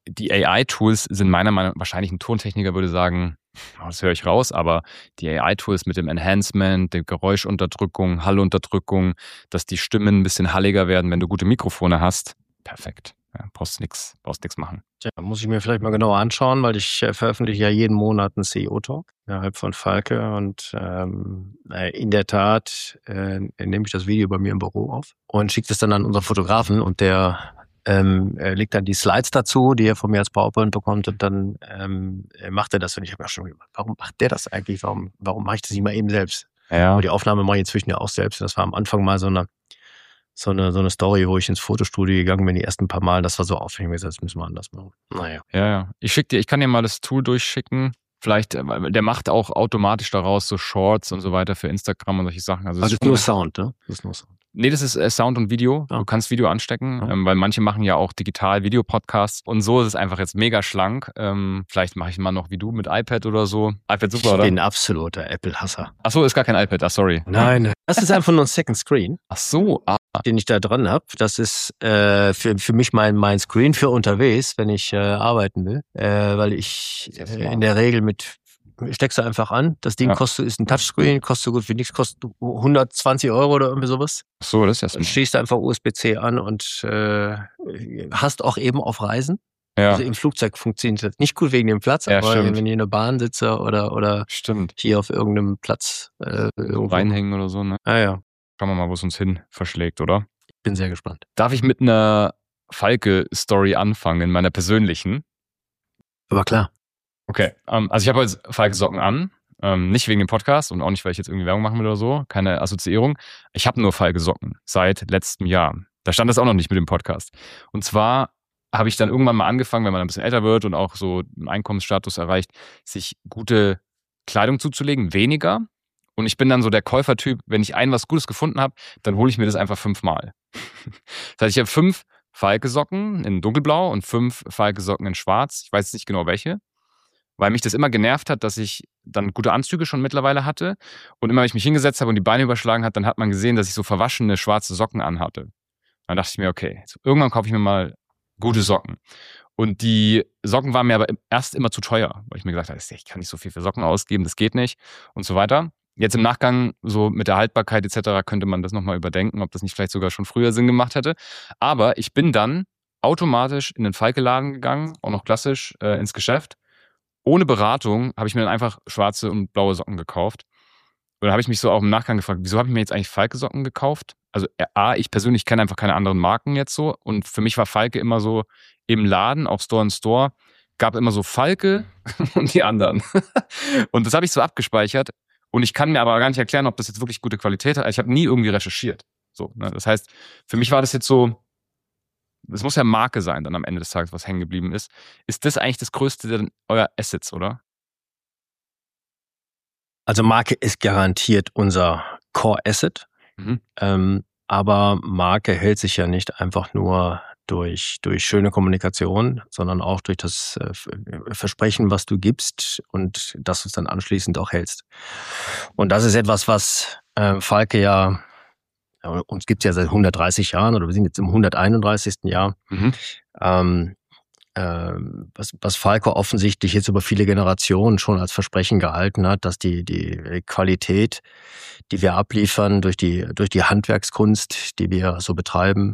die AI-Tools sind meiner Meinung nach, wahrscheinlich ein Tontechniker würde sagen, das höre ich raus, aber die AI-Tools mit dem Enhancement, der Geräuschunterdrückung, Hallunterdrückung, dass die Stimmen ein bisschen halliger werden, wenn du gute Mikrofone hast, perfekt. Ja, brauchst nix machen. Tja, muss ich mir vielleicht mal genauer anschauen, weil ich veröffentliche ja jeden Monat einen CEO-Talk innerhalb von Falke und in der Tat nehme ich das Video bei mir im Büro auf und schicke das dann an unseren Fotografen und der legt dann die Slides dazu, die er von mir als PowerPoint bekommt und dann macht er das und ich habe mir schon gedacht, warum macht der das eigentlich? Warum mache ich das nicht mal eben selbst? Ja. Aber die Aufnahme mache ich inzwischen ja auch selbst. Das war am Anfang mal so eine Story, wo ich ins Fotostudio gegangen bin, die ersten paar Mal, das war so aufwendig, das müssen wir anders machen. Naja. Ja. Ich kann dir mal das Tool durchschicken. Vielleicht, der macht auch automatisch daraus so Shorts und so weiter für Instagram und solche Sachen. Also das ist nur Sound, ne? Das ist nur Sound. Nee, das ist Sound und Video. Ja. Du kannst Video anstecken, Ja. weil manche machen ja auch digital Video-Podcasts und so ist es einfach jetzt mega schlank. Vielleicht mache ich mal noch wie du mit iPad oder so. iPad super, oder? Ich bin ein absoluter Apple-Hasser. Ach so, ist gar kein iPad, sorry. Nein. Das ist einfach nur ein Second Screen. Ach so, den ich da dran habe. Das ist für mich mein Screen für unterwegs, wenn ich arbeiten will, weil ich in der Regel steckst du einfach an. Das Ding ist ein Touchscreen, kostet so gut wie nichts, kostet 120 € oder irgendwie sowas. Ach so, das ist ja so. Dann stehst du einfach USB-C an und hast auch eben auf Reisen. Ja. Also im Flugzeug funktioniert das nicht gut wegen dem Platz, Ja, aber stimmt. wenn ich in der Bahn sitze oder Stimmt. hier auf irgendeinem Platz reinhängen oder so, ne? Ja. Schauen wir mal, wo es uns hin verschlägt, oder? Ich bin sehr gespannt. Darf ich mit einer Falke-Story anfangen, in meiner persönlichen? Aber klar. Okay, also ich habe heute Falke-Socken an. Nicht wegen dem Podcast und auch nicht, weil ich jetzt irgendwie Werbung machen will oder so. Keine Assoziierung. Ich habe nur Falke-Socken seit letztem Jahr. Da stand das auch noch nicht mit dem Podcast. Und zwar habe ich dann irgendwann mal angefangen, wenn man ein bisschen älter wird und auch so einen Einkommensstatus erreicht, sich gute Kleidung zuzulegen, weniger. Und ich bin dann so der Käufertyp, wenn ich was Gutes gefunden habe, dann hole ich mir das einfach 5-mal. Das heißt, ich habe 5 Falke-Socken in dunkelblau und 5 Falke-Socken in schwarz. Ich weiß jetzt nicht genau welche, weil mich das immer genervt hat, dass ich dann gute Anzüge schon mittlerweile hatte. Und immer, wenn ich mich hingesetzt habe und die Beine überschlagen hat, dann hat man gesehen, dass ich so verwaschene schwarze Socken anhatte. Dann dachte ich mir, okay, irgendwann kaufe ich mir mal gute Socken. Und die Socken waren mir aber erst immer zu teuer, weil ich mir gesagt habe, ich kann nicht so viel für Socken ausgeben, das geht nicht und so weiter. Jetzt im Nachgang, so mit der Haltbarkeit etc., könnte man das nochmal überdenken, ob das nicht vielleicht sogar schon früher Sinn gemacht hätte. Aber ich bin dann automatisch in den Falke-Laden gegangen, auch noch klassisch ins Geschäft. Ohne Beratung habe ich mir dann einfach schwarze und blaue Socken gekauft. Und dann habe ich mich so auch im Nachgang gefragt, wieso habe ich mir jetzt eigentlich Falke-Socken gekauft? Also ich persönlich kenne einfach keine anderen Marken jetzt so. Und für mich war Falke immer so im Laden, auf Store in Store, gab immer so Falke und die anderen. Und das habe ich so abgespeichert. Und ich kann mir aber gar nicht erklären, ob das jetzt wirklich gute Qualität hat. Ich habe nie irgendwie recherchiert. So, ne? Das heißt, für mich war das jetzt so, es muss ja Marke sein, dann am Ende des Tages, was hängen geblieben ist. Ist das eigentlich das größte euer Assets, oder? Also Marke ist garantiert unser Core-Asset. Aber Marke hält sich ja nicht einfach nur durch schöne Kommunikation, sondern auch durch das Versprechen, was du gibst und dass du es dann anschließend auch hältst. Und das ist etwas, was Falke ja, uns gibt es ja seit 130 Jahren oder wir sind jetzt im 131. Jahr. Was Falke offensichtlich jetzt über viele Generationen schon als Versprechen gehalten hat, dass die Qualität, die wir abliefern durch die Handwerkskunst, die wir so betreiben,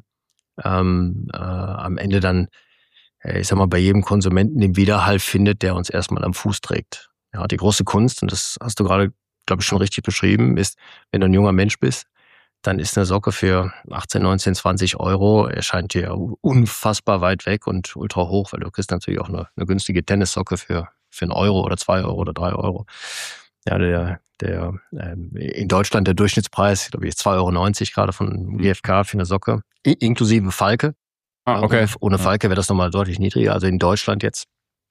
am Ende dann, ich sag mal, bei jedem Konsumenten den Widerhall findet, der uns erstmal am Fuß trägt. Ja, die große Kunst, und das hast du gerade, glaube ich, schon richtig beschrieben, ist, wenn du ein junger Mensch bist, dann ist eine Socke für 18, 19, 20 € erscheint dir unfassbar weit weg und ultra hoch, weil du kriegst natürlich auch eine günstige Tennissocke für 1 € oder 2 € oder 3 €. Ja, in Deutschland der Durchschnittspreis, glaube ich, 2,90 € gerade von GfK für eine Socke, inklusive Falke. Okay. Ohne Falke wäre das nochmal deutlich niedriger, also in Deutschland jetzt.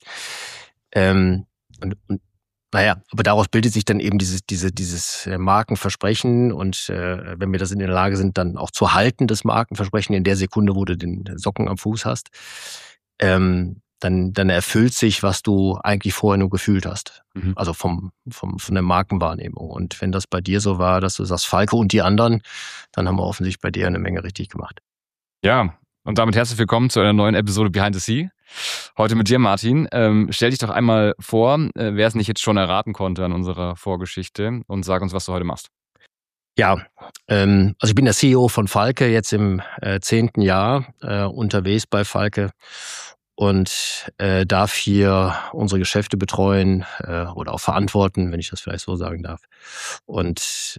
Naja, aber daraus bildet sich dann eben dieses Markenversprechen und wenn wir das in der Lage sind, dann auch zu halten, das Markenversprechen in der Sekunde, wo du den Socken am Fuß hast, dann erfüllt sich, was du eigentlich vorher nur gefühlt hast. Also von der Markenwahrnehmung. Und wenn das bei dir so war, dass du sagst, Falke und die anderen, dann haben wir offensichtlich bei dir eine Menge richtig gemacht. Ja, Und damit herzlich willkommen zu einer neuen Episode Behind the Sea. Heute mit dir, Martin. Stell dich doch einmal vor, wer es nicht jetzt schon erraten konnte an unserer Vorgeschichte, und sag uns, was du heute machst. Ja, also ich bin der CEO von Falke, jetzt im 10. Jahr unterwegs bei Falke und darf hier unsere Geschäfte betreuen oder auch verantworten, wenn ich das vielleicht so sagen darf. Und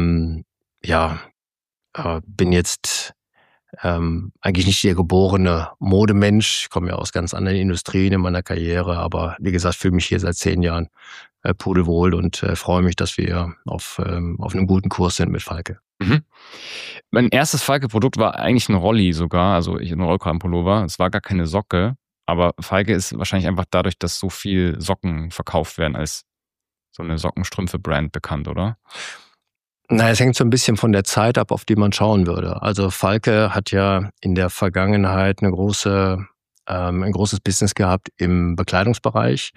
bin jetzt eigentlich nicht der geborene Modemensch. Ich komme ja aus ganz anderen Industrien in meiner Karriere, aber wie gesagt, fühle mich hier seit 10 Jahren pudelwohl und freue mich, dass wir auf einem guten Kurs sind mit Falke. Mhm. Mein erstes Falke-Produkt war eigentlich ein Rolli sogar, also ein Rollkragenpullover. Es war gar keine Socke, aber Falke ist wahrscheinlich einfach dadurch, dass so viel Socken verkauft werden, als so eine Sockenstrümpfe-Brand bekannt, oder? Na, es hängt so ein bisschen von der Zeit ab, auf die man schauen würde. Also Falke hat ja in der Vergangenheit ein großes Business gehabt im Bekleidungsbereich.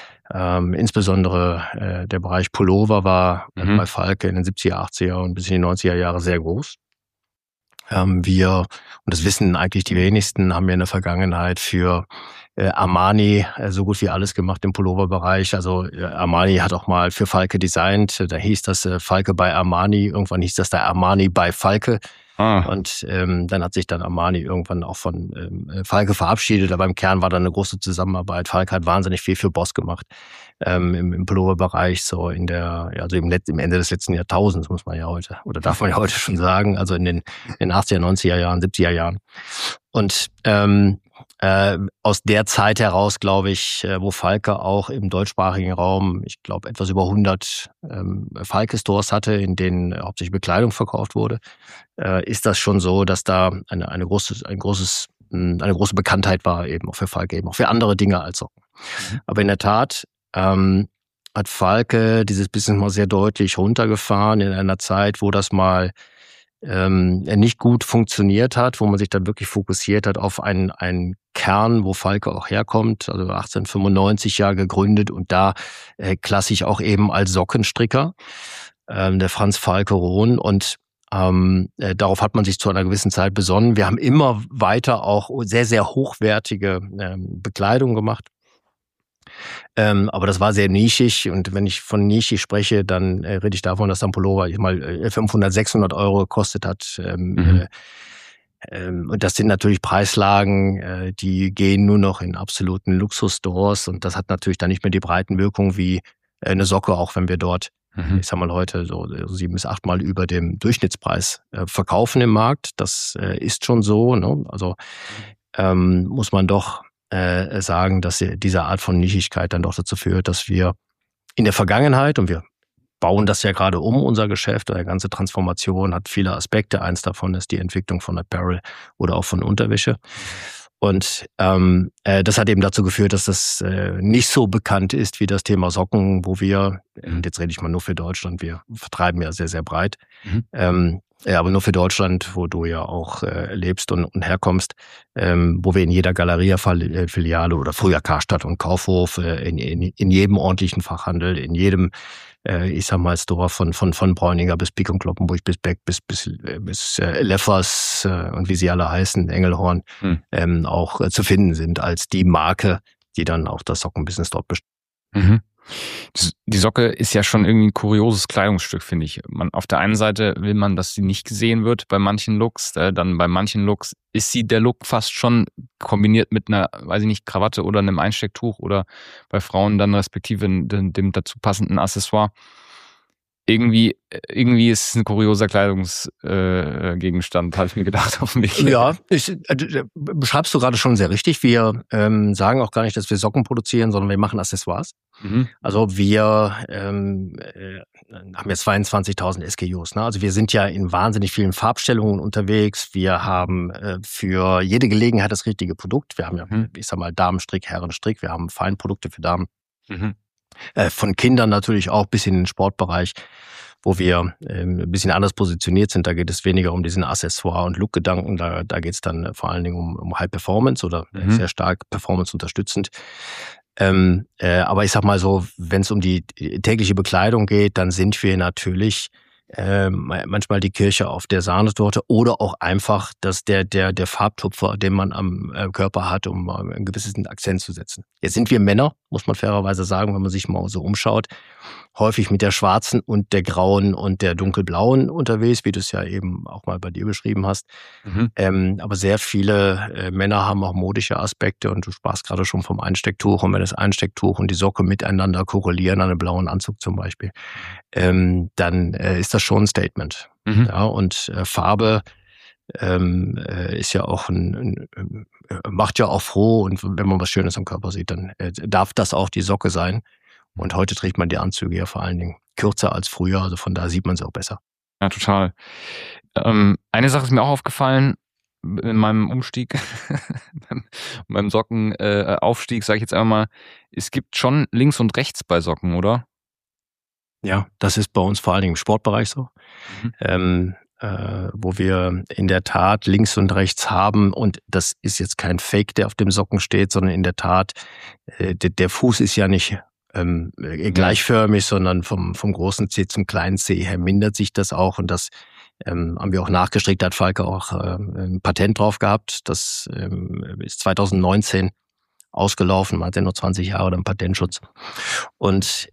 Insbesondere der Bereich Pullover war bei Falke in den 70er, 80er und bis in die 90er Jahre sehr groß. Wir, und das wissen eigentlich die wenigsten, haben wir in der Vergangenheit für Armani so gut wie alles gemacht im Pulloverbereich. Also Armani hat auch mal für Falke designt. Da hieß das Falke bei Armani. Irgendwann hieß das da Armani bei Falke. Und dann hat sich dann Armani irgendwann auch von Falke verabschiedet. Aber im Kern war da eine große Zusammenarbeit. Falke hat wahnsinnig viel für Boss gemacht im Pulloverbereich, so im Ende des letzten Jahrtausends, muss man ja heute, oder darf man ja heute schon sagen, also in den 80er, 90er Jahren, 70er Jahren. Und aus der Zeit heraus, glaube ich, wo Falke auch im deutschsprachigen Raum, ich glaube, etwas über 100 Falke-Stores hatte, in denen hauptsächlich Bekleidung verkauft wurde, ist das schon so, dass da eine große Bekanntheit war, eben auch für Falke, eben auch für andere Dinge als Socken. Aber in der Tat hat Falke dieses Business mal sehr deutlich runtergefahren in einer Zeit, wo das mal nicht gut funktioniert hat, wo man sich dann wirklich fokussiert hat auf einen Kern, wo Falke auch herkommt, also 1895 ja gegründet und da klassisch auch eben als Sockenstricker, der Franz Falke Rohn, und darauf hat man sich zu einer gewissen Zeit besonnen. Wir haben immer weiter auch sehr, sehr hochwertige Bekleidung gemacht. Aber das war sehr nischig, und wenn ich von nischig spreche, dann rede ich davon, dass ein Pullover mal 500, 600 Euro gekostet hat. Und das sind natürlich Preislagen, die gehen nur noch in absoluten Luxusstores, und das hat natürlich dann nicht mehr die Breitenwirkung wie eine Socke, auch wenn wir dort, ich sag mal, heute so 7 bis 8 Mal über dem Durchschnittspreis verkaufen im Markt. Das ist schon so, ne? Also muss man doch sagen, dass diese Art von Nischigkeit dann doch dazu führt, dass wir in der Vergangenheit, und wir bauen das ja gerade unser Geschäft, eine ganze Transformation hat viele Aspekte. Eins davon ist die Entwicklung von Apparel oder auch von Unterwäsche. Und das hat eben dazu geführt, dass das nicht so bekannt ist wie das Thema Socken, wo wir, jetzt rede ich mal nur für Deutschland, wir vertreiben ja sehr, sehr breit, aber nur für Deutschland, wo du ja auch lebst und herkommst, wo wir in jeder Galeria-Filiale oder früher Karstadt und Kaufhof, in jedem ordentlichen Fachhandel, in jedem, ich sag mal, Store von Bräuninger bis Pik und Kloppenburg bis Beck bis Leffers und wie sie alle heißen, Engelhorn, auch zu finden sind als die Marke, die dann auch das Sockenbusiness dort bestimmt. Die Socke ist ja schon irgendwie ein kurioses Kleidungsstück, finde ich. Auf der einen Seite will man, dass sie nicht gesehen wird bei manchen Looks, dann bei manchen Looks ist sie der Look fast schon kombiniert mit einer, weiß ich nicht, Krawatte oder einem Einstecktuch oder bei Frauen dann respektive dem dazu passenden Accessoire. Irgendwie ist es ein kurioser Kleidungsgegenstand, habe ich mir gedacht auf dem Weg. Ja, beschreibst du gerade schon sehr richtig. Wir sagen auch gar nicht, dass wir Socken produzieren, sondern wir machen Accessoires. Also wir haben jetzt 22.000 SKUs. Ne? Also wir sind ja in wahnsinnig vielen Farbstellungen unterwegs. Wir haben für jede Gelegenheit das richtige Produkt. Wir haben ja, ich sag mal, Damenstrick, Herrenstrick. Wir haben Feinprodukte für Damen. Von Kindern natürlich auch bis in den Sportbereich, wo wir ein bisschen anders positioniert sind. Da geht es weniger um diesen Accessoire- und Look-Gedanken. Da geht es dann vor allen Dingen um High Performance oder sehr stark Performance unterstützend. Aber ich sag mal so, wenn es um die tägliche Bekleidung geht, dann sind wir natürlich manchmal die Kirsche auf der Sahnetorte oder auch einfach, dass der Farbtupfer, den man am Körper hat, um einen gewissen Akzent zu setzen. Jetzt sind wir Männer, muss man fairerweise sagen, wenn man sich mal so umschaut, häufig mit der schwarzen und der grauen und der dunkelblauen unterwegs, wie du es ja eben auch mal bei dir beschrieben hast. Aber sehr viele Männer haben auch modische Aspekte und du sprachst gerade schon vom Einstecktuch. Und wenn das Einstecktuch und die Socke miteinander korrelieren, an einem blauen Anzug zum Beispiel, dann ist das schon ein Statement. Ja, und Farbe ist ja auch macht ja auch froh, und wenn man was Schönes am Körper sieht, dann darf das auch die Socke sein. Und heute trägt man die Anzüge ja vor allen Dingen kürzer als früher, also von da sieht man sie auch besser. Ja, total. Eine Sache ist mir auch aufgefallen in meinem Umstieg, beim Sockenaufstieg, sage ich jetzt einmal mal, es gibt schon links und rechts bei Socken, oder? Ja, das ist bei uns vor allen Dingen im Sportbereich so, wo wir in der Tat links und rechts haben, und das ist jetzt kein Fake, der auf dem Socken steht, sondern in der Tat, der Fuß ist ja nicht gleichförmig, sondern vom großen Zeh zum kleinen Zeh her mindert sich das auch, und das haben wir auch nachgestrickt, da hat Falke auch ein Patent drauf gehabt. Das ist 2019 ausgelaufen, man hat ja nur 20 Jahre dann Patentschutz. Und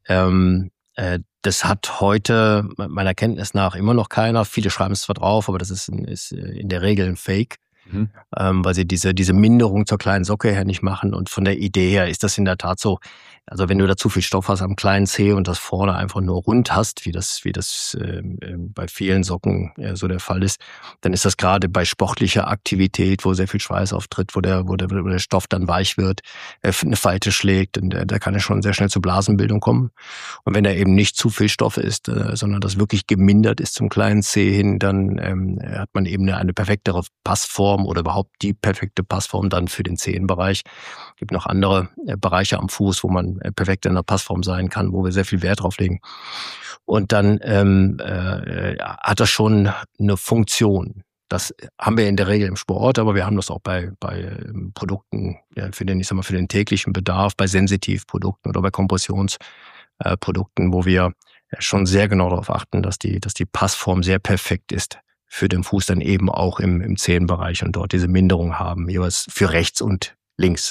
das hat heute meiner Kenntnis nach immer noch keiner. Viele schreiben es zwar drauf, aber das ist in der Regel ein Fake. Weil sie diese Minderung zur kleinen Socke her nicht machen. Und von der Idee her ist das in der Tat so. Also wenn du da zu viel Stoff hast am kleinen Zeh und das vorne einfach nur rund hast, wie das bei vielen Socken so der Fall ist, dann ist das gerade bei sportlicher Aktivität, wo sehr viel Schweiß auftritt, wo der Stoff dann weich wird, eine Falte schlägt, und da kann es schon sehr schnell zur Blasenbildung kommen. Und wenn da eben nicht zu viel Stoff ist, sondern das wirklich gemindert ist zum kleinen Zeh hin, dann hat man eben eine perfektere Passform oder überhaupt die perfekte Passform dann für den Zehenbereich. Es gibt noch andere Bereiche am Fuß, wo man perfekt in der Passform sein kann, wo wir sehr viel Wert drauf legen. Und dann hat das schon eine Funktion. Das haben wir in der Regel im Sport, aber wir haben das auch bei Produkten, für den täglichen Bedarf, bei Sensitivprodukten oder bei Kompressionsprodukten, wo wir schon sehr genau darauf achten, dass die Passform sehr perfekt ist für den Fuß, dann eben auch im Zehenbereich, und dort diese Minderung haben, jeweils für rechts und links.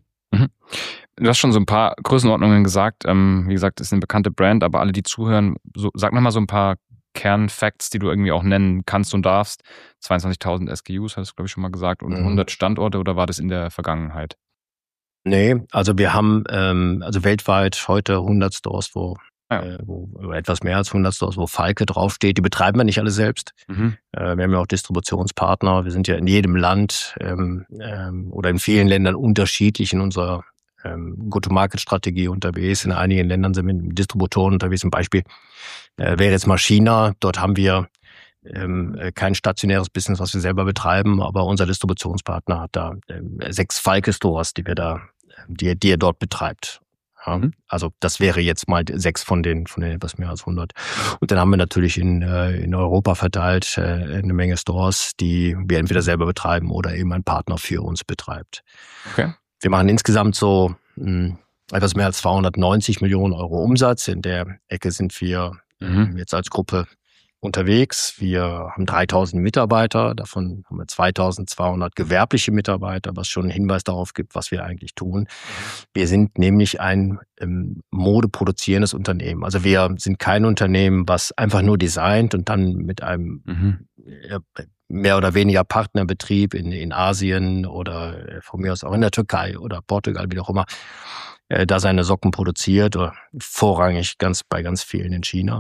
Du hast schon so ein paar Größenordnungen gesagt. Wie gesagt, ist eine bekannte Brand, aber alle, die zuhören, sag nochmal so ein paar Kernfacts, die du irgendwie auch nennen kannst und darfst. 22.000 SKUs, hast du, glaube ich, schon mal gesagt, und 100 Standorte, oder war das in der Vergangenheit? Nee, also wir haben also weltweit heute 100 Stores, wo etwas mehr als 100 Stores, wo Falke draufsteht. Die betreiben wir nicht alle selbst. Wir haben ja auch Distributionspartner. Wir sind ja in jedem Land oder in vielen Ländern unterschiedlich in unserer Go-to-Market-Strategie unterwegs. In einigen Ländern sind wir mit Distributoren unterwegs. Zum Beispiel wäre jetzt mal China. Dort haben wir kein stationäres Business, was wir selber betreiben, aber unser Distributionspartner hat da 6 Falke-Stores, die er dort betreibt. Ja, also das wäre jetzt mal 6 von den etwas mehr als 100. Und dann haben wir natürlich in Europa verteilt eine Menge Stores, die wir entweder selber betreiben oder eben ein Partner für uns betreibt. Okay. Wir machen insgesamt so etwas mehr als 290 Millionen Euro Umsatz. In der Ecke sind wir jetzt als Gruppe unterwegs. Wir haben 3.000 Mitarbeiter, davon haben wir 2.200 gewerbliche Mitarbeiter, was schon einen Hinweis darauf gibt, was wir eigentlich tun. Wir sind nämlich ein modeproduzierendes Unternehmen. Also wir sind kein Unternehmen, was einfach nur designt und dann mit einem mehr oder weniger Partnerbetrieb in Asien oder von mir aus auch in der Türkei oder Portugal, wie auch immer, da seine Socken produziert, oder vorrangig bei ganz vielen in China.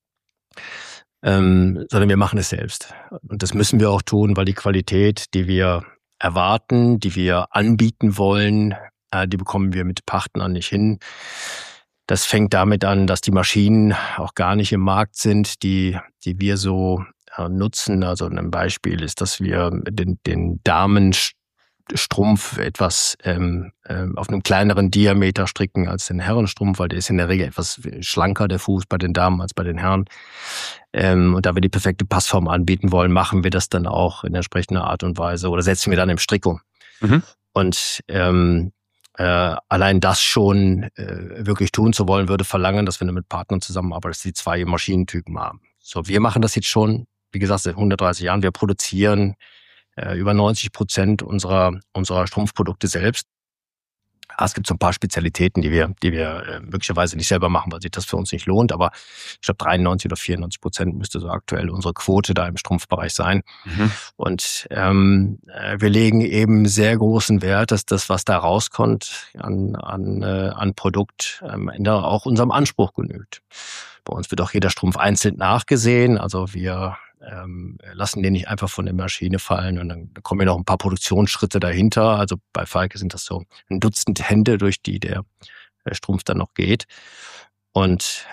Sondern wir machen es selbst. Und das müssen wir auch tun, weil die Qualität, die wir erwarten, die wir anbieten wollen, die bekommen wir mit Partnern nicht hin. Das fängt damit an, dass die Maschinen auch gar nicht im Markt sind, die wir so nutzen. Also ein Beispiel ist, dass wir den Damenstrumpf etwas auf einem kleineren Diameter stricken als den Herrenstrumpf, weil der ist in der Regel etwas schlanker, der Fuß bei den Damen als bei den Herren. Und da wir die perfekte Passform anbieten wollen, machen wir das dann auch in entsprechender Art und Weise oder setzen wir dann im Strick um. Und allein das schon wirklich tun zu wollen, würde verlangen, dass wir mit Partnern zusammenarbeiten, dass die 2 Maschinentypen haben. So, wir machen das jetzt schon, wie gesagt, seit 130 Jahren. Wir produzieren über 90% unserer Strumpfprodukte selbst. Es gibt so ein paar Spezialitäten, die wir möglicherweise nicht selber machen, weil sich das für uns nicht lohnt. Aber ich glaube 93 oder 94% müsste so aktuell unsere Quote da im Strumpfbereich sein. Und wir legen eben sehr großen Wert, dass das, was da rauskommt an Produkt, am Ende auch unserem Anspruch genügt. Bei uns wird auch jeder Strumpf einzeln nachgesehen. Also wir lassen den nicht einfach von der Maschine fallen und dann kommen ja noch ein paar Produktionsschritte dahinter. Also bei Falke sind das so ein Dutzend Hände, durch die der Strumpf dann noch geht. Und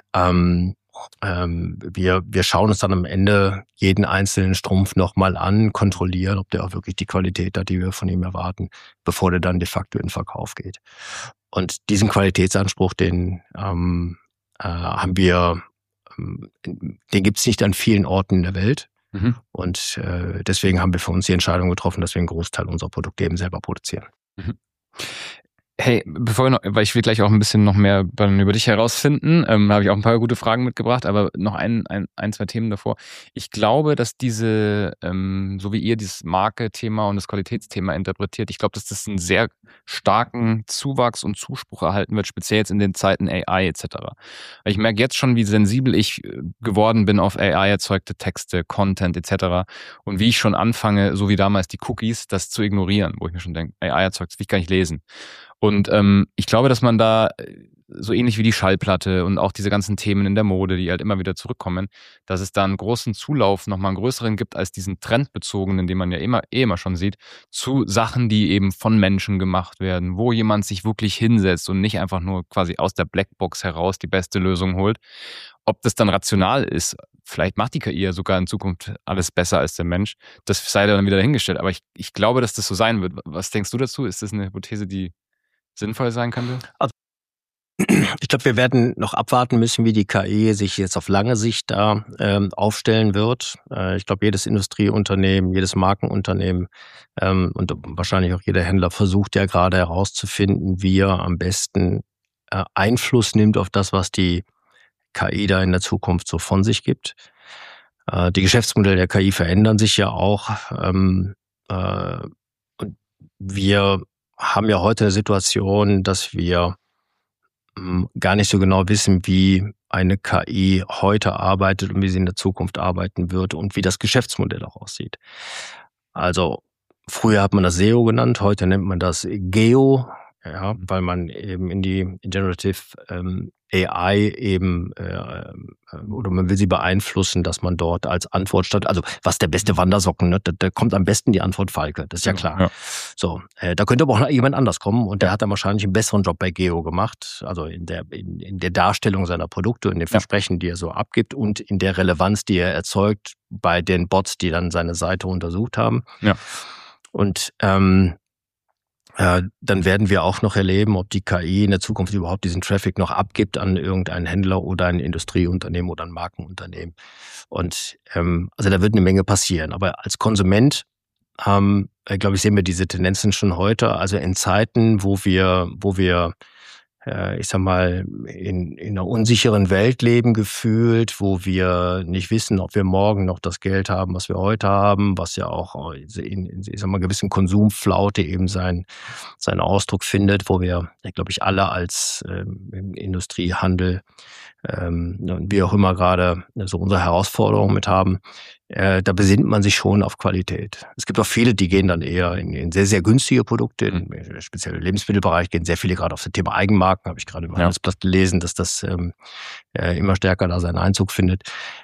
wir schauen uns dann am Ende jeden einzelnen Strumpf nochmal an, kontrollieren, ob der auch wirklich die Qualität hat, die wir von ihm erwarten, bevor der dann de facto in den Verkauf geht. Und diesen Qualitätsanspruch, den haben wir, den gibt es nicht an vielen Orten in der Welt. Und deswegen haben wir für uns die Entscheidung getroffen, dass wir einen Großteil unserer Produkte eben selber produzieren. Hey, weil ich will gleich auch ein bisschen noch mehr über dich herausfinden, habe ich auch ein paar gute Fragen mitgebracht, aber noch ein, zwei Themen davor. Ich glaube, dass diese, so wie ihr dieses Marke-Thema und das Qualitätsthema interpretiert, ich glaube, dass das einen sehr starken Zuwachs und Zuspruch erhalten wird, speziell jetzt in den Zeiten AI etc. Ich merke jetzt schon, wie sensibel ich geworden bin auf AI-erzeugte Texte, Content etc. und wie ich schon anfange, so wie damals die Cookies, das zu ignorieren, wo ich mir schon denke, AI-erzeugt, das will ich gar nicht lesen. Und ich glaube, dass man da so ähnlich wie die Schallplatte und auch diese ganzen Themen in der Mode, die halt immer wieder zurückkommen, dass es da einen großen Zulauf, nochmal einen größeren gibt als diesen trendbezogenen, den man ja immer schon sieht, zu Sachen, die eben von Menschen gemacht werden, wo jemand sich wirklich hinsetzt und nicht einfach nur quasi aus der Blackbox heraus die beste Lösung holt. Ob das dann rational ist, vielleicht macht die KI ja sogar in Zukunft alles besser als der Mensch, das sei dann wieder dahingestellt. Aber ich glaube, dass das so sein wird. Was denkst du dazu? Ist das eine Hypothese, die sinnvoll sein könnte? Also, ich glaube, wir werden noch abwarten müssen, wie die KI sich jetzt auf lange Sicht da aufstellen wird. Ich glaube, jedes Industrieunternehmen, jedes Markenunternehmen und wahrscheinlich auch jeder Händler versucht ja gerade herauszufinden, wie er am besten Einfluss nimmt auf das, was die KI da in der Zukunft so von sich gibt. Die Geschäftsmodelle der KI verändern sich ja auch. Und wir haben ja heute eine Situation, dass wir gar nicht so genau wissen, wie eine KI heute arbeitet und wie sie in der Zukunft arbeiten wird und wie das Geschäftsmodell auch aussieht. Also früher hat man das SEO genannt, heute nennt man das GEO, ja, weil man eben in die Generative AI eben oder man will sie beeinflussen, dass man dort als Antwort statt, also was der beste Wandersocken, ne? Da kommt am besten die Antwort Falke, das ist ja klar. Ja. So, da könnte aber auch noch jemand anders kommen und der hat dann wahrscheinlich einen besseren Job bei Geo gemacht, also in der Darstellung seiner Produkte, in den Versprechen, die er so abgibt und in der Relevanz, die er erzeugt bei den Bots, die dann seine Seite untersucht haben. Ja. Und dann werden wir auch noch erleben, ob die KI in der Zukunft überhaupt diesen Traffic noch abgibt an irgendeinen Händler oder ein Industrieunternehmen oder ein Markenunternehmen. Und also da wird eine Menge passieren. Aber als Konsument, glaube ich, sehen wir diese Tendenzen schon heute. Also in Zeiten, wo wir ich sag mal, in einer unsicheren Welt leben gefühlt, wo wir nicht wissen, ob wir morgen noch das Geld haben, was wir heute haben, was ja auch in ich sag mal, gewissen Konsumflaute eben seinen Ausdruck findet, wo wir, glaube ich, alle als im Industriehandel und wie auch immer gerade so unsere Herausforderungen mit haben, da besinnt man sich schon auf Qualität. Es gibt auch viele, die gehen dann eher in sehr, sehr günstige Produkte, speziell im Lebensmittelbereich gehen sehr viele gerade auf das Thema Eigenmarken, habe ich gerade im Handelsblatt gelesen, dass das immer stärker da seinen Einzug findet.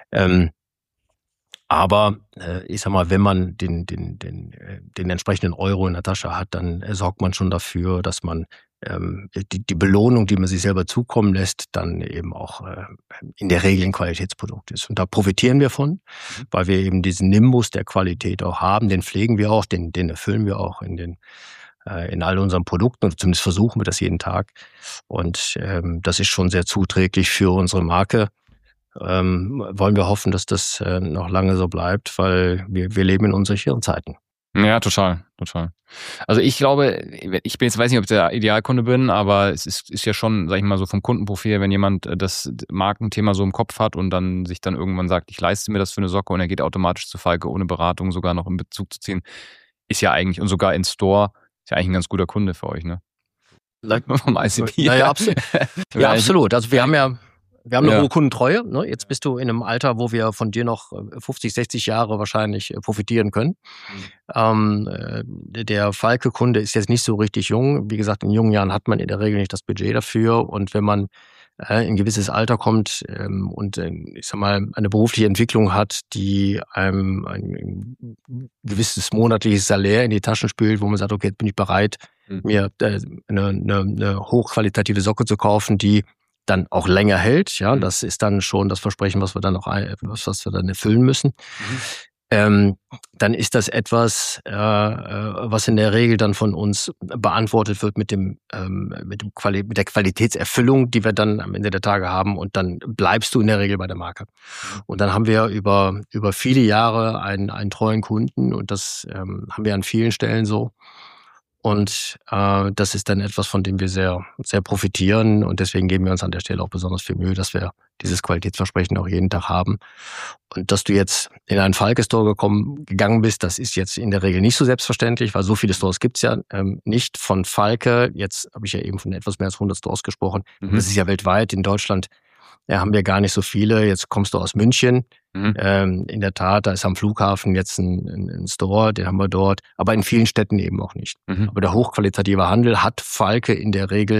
Aber ich sag mal, wenn man den entsprechenden Euro in der Tasche hat, dann sorgt man schon dafür, dass man die Belohnung, die man sich selber zukommen lässt, dann eben auch in der Regel ein Qualitätsprodukt ist. Und da profitieren wir von, weil wir eben diesen Nimbus der Qualität auch haben. Den pflegen wir auch, den erfüllen wir auch in all unseren Produkten, oder zumindest versuchen wir das jeden Tag. Und das ist schon sehr zuträglich für unsere Marke. Wollen wir hoffen, dass das noch lange so bleibt, weil wir leben in unsicheren Zeiten. Ja, total. Also ich glaube, ich bin jetzt, weiß nicht, ob ich der Idealkunde bin, aber es ist ja schon, sag ich mal, so vom Kundenprofil, wenn jemand das Markenthema so im Kopf hat und dann sich dann irgendwann sagt, ich leiste mir das für eine Socke und er geht automatisch zu Falke, ohne Beratung sogar noch in Bezug zu ziehen, ist ja eigentlich, und sogar in Store, ist ja eigentlich ein ganz guter Kunde für euch, ne? Vom ICP. Ja, absolut. Also wir haben eine hohe Kundentreue. Ne? Jetzt bist du in einem Alter, wo wir von dir noch 50, 60 Jahre wahrscheinlich profitieren können. Der Falke-Kunde ist jetzt nicht so richtig jung. Wie gesagt, in jungen Jahren hat man in der Regel nicht das Budget dafür. Und wenn man in ein gewisses Alter kommt und ich sag mal eine berufliche Entwicklung hat, die einem ein gewisses monatliches Salär in die Taschen spült, wo man sagt, okay, jetzt bin ich bereit, mir eine hochqualitative Socke zu kaufen, die dann auch länger hält. Ja, das ist dann schon das Versprechen, was wir dann erfüllen müssen. Dann ist das etwas, was in der Regel dann von uns beantwortet wird mit der Qualitätserfüllung, die wir dann am Ende der Tage haben, und dann bleibst du in der Regel bei der Marke. Und dann haben wir über viele Jahre einen treuen Kunden, und das haben wir an vielen Stellen so. Und das ist dann etwas, von dem wir sehr, sehr profitieren. Und deswegen geben wir uns an der Stelle auch besonders viel Mühe, dass wir dieses Qualitätsversprechen auch jeden Tag haben. Und dass du jetzt in einen Falke-Store gegangen bist, das ist jetzt in der Regel nicht so selbstverständlich, weil so viele Stores gibt's ja nicht von Falke. Jetzt habe ich ja eben von etwas mehr als 100 Stores gesprochen. Das ist ja weltweit. In Deutschland haben wir gar nicht so viele. Jetzt kommst du aus München. In der Tat, da ist am Flughafen jetzt ein Store, den haben wir dort, aber in vielen Städten eben auch nicht. Aber der hochqualitative Handel hat Falke in der Regel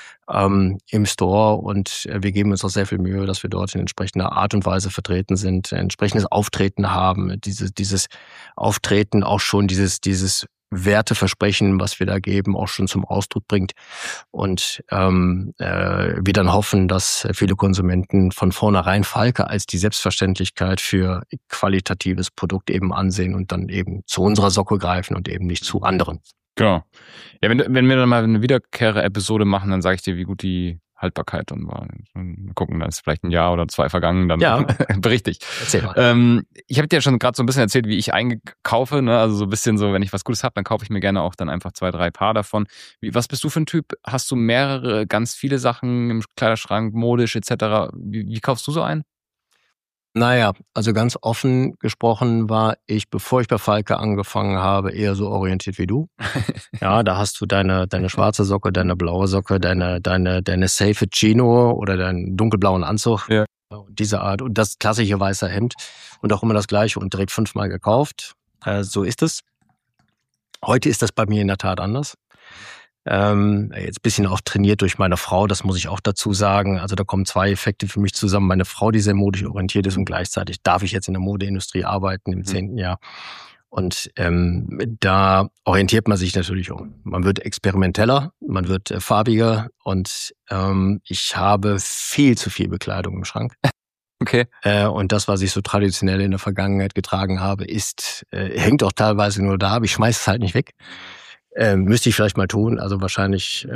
im Store, und wir geben uns auch sehr viel Mühe, dass wir dort in entsprechender Art und Weise vertreten sind, entsprechendes Auftreten haben, dieses Auftreten auch schon, dieses Werteversprechen, was wir da geben, auch schon zum Ausdruck bringt, und wir dann hoffen, dass viele Konsumenten von vornherein Falke als die Selbstverständlichkeit für qualitatives Produkt eben ansehen und dann eben zu unserer Socke greifen und eben nicht zu anderen. Genau. Ja, wenn wir dann mal eine Wiederkehrer-Episode machen, dann sage ich dir, wie gut die Haltbarkeit dann war. Mal gucken, dann ist vielleicht ein Jahr oder 2 vergangen, dann berichte ich. Erzähl mal. Ich habe dir ja schon gerade so ein bisschen erzählt, wie ich einkaufe, ne? Also so ein bisschen so, wenn ich was Gutes habe, dann kaufe ich mir gerne auch dann einfach 2, 3 Paar davon. Was bist du für ein Typ? Hast du mehrere, ganz viele Sachen im Kleiderschrank, modisch etc.? Wie kaufst du so ein? Naja, also ganz offen gesprochen war ich, bevor ich bei Falke angefangen habe, eher so orientiert wie du. Ja, da hast du deine schwarze Socke, deine blaue Socke, deine safe Chino oder deinen dunkelblauen Anzug. Ja. Diese Art. Und das klassische weiße Hemd. Und auch immer das Gleiche und direkt 5-mal gekauft. So ist es. Heute ist das bei mir in der Tat anders. Jetzt ein bisschen auch trainiert durch meine Frau, das muss ich auch dazu sagen. Also da kommen 2 Effekte für mich zusammen. Meine Frau, die sehr modisch orientiert ist, und gleichzeitig darf ich jetzt in der Modeindustrie arbeiten im 10. Jahr. Und da orientiert man sich natürlich um. Man wird experimenteller, man wird farbiger, und ich habe viel zu viel Bekleidung im Schrank. Okay. Und das, was ich so traditionell in der Vergangenheit getragen habe, hängt auch teilweise nur da, aber ich schmeiß es halt nicht weg. Müsste ich vielleicht mal tun. Also wahrscheinlich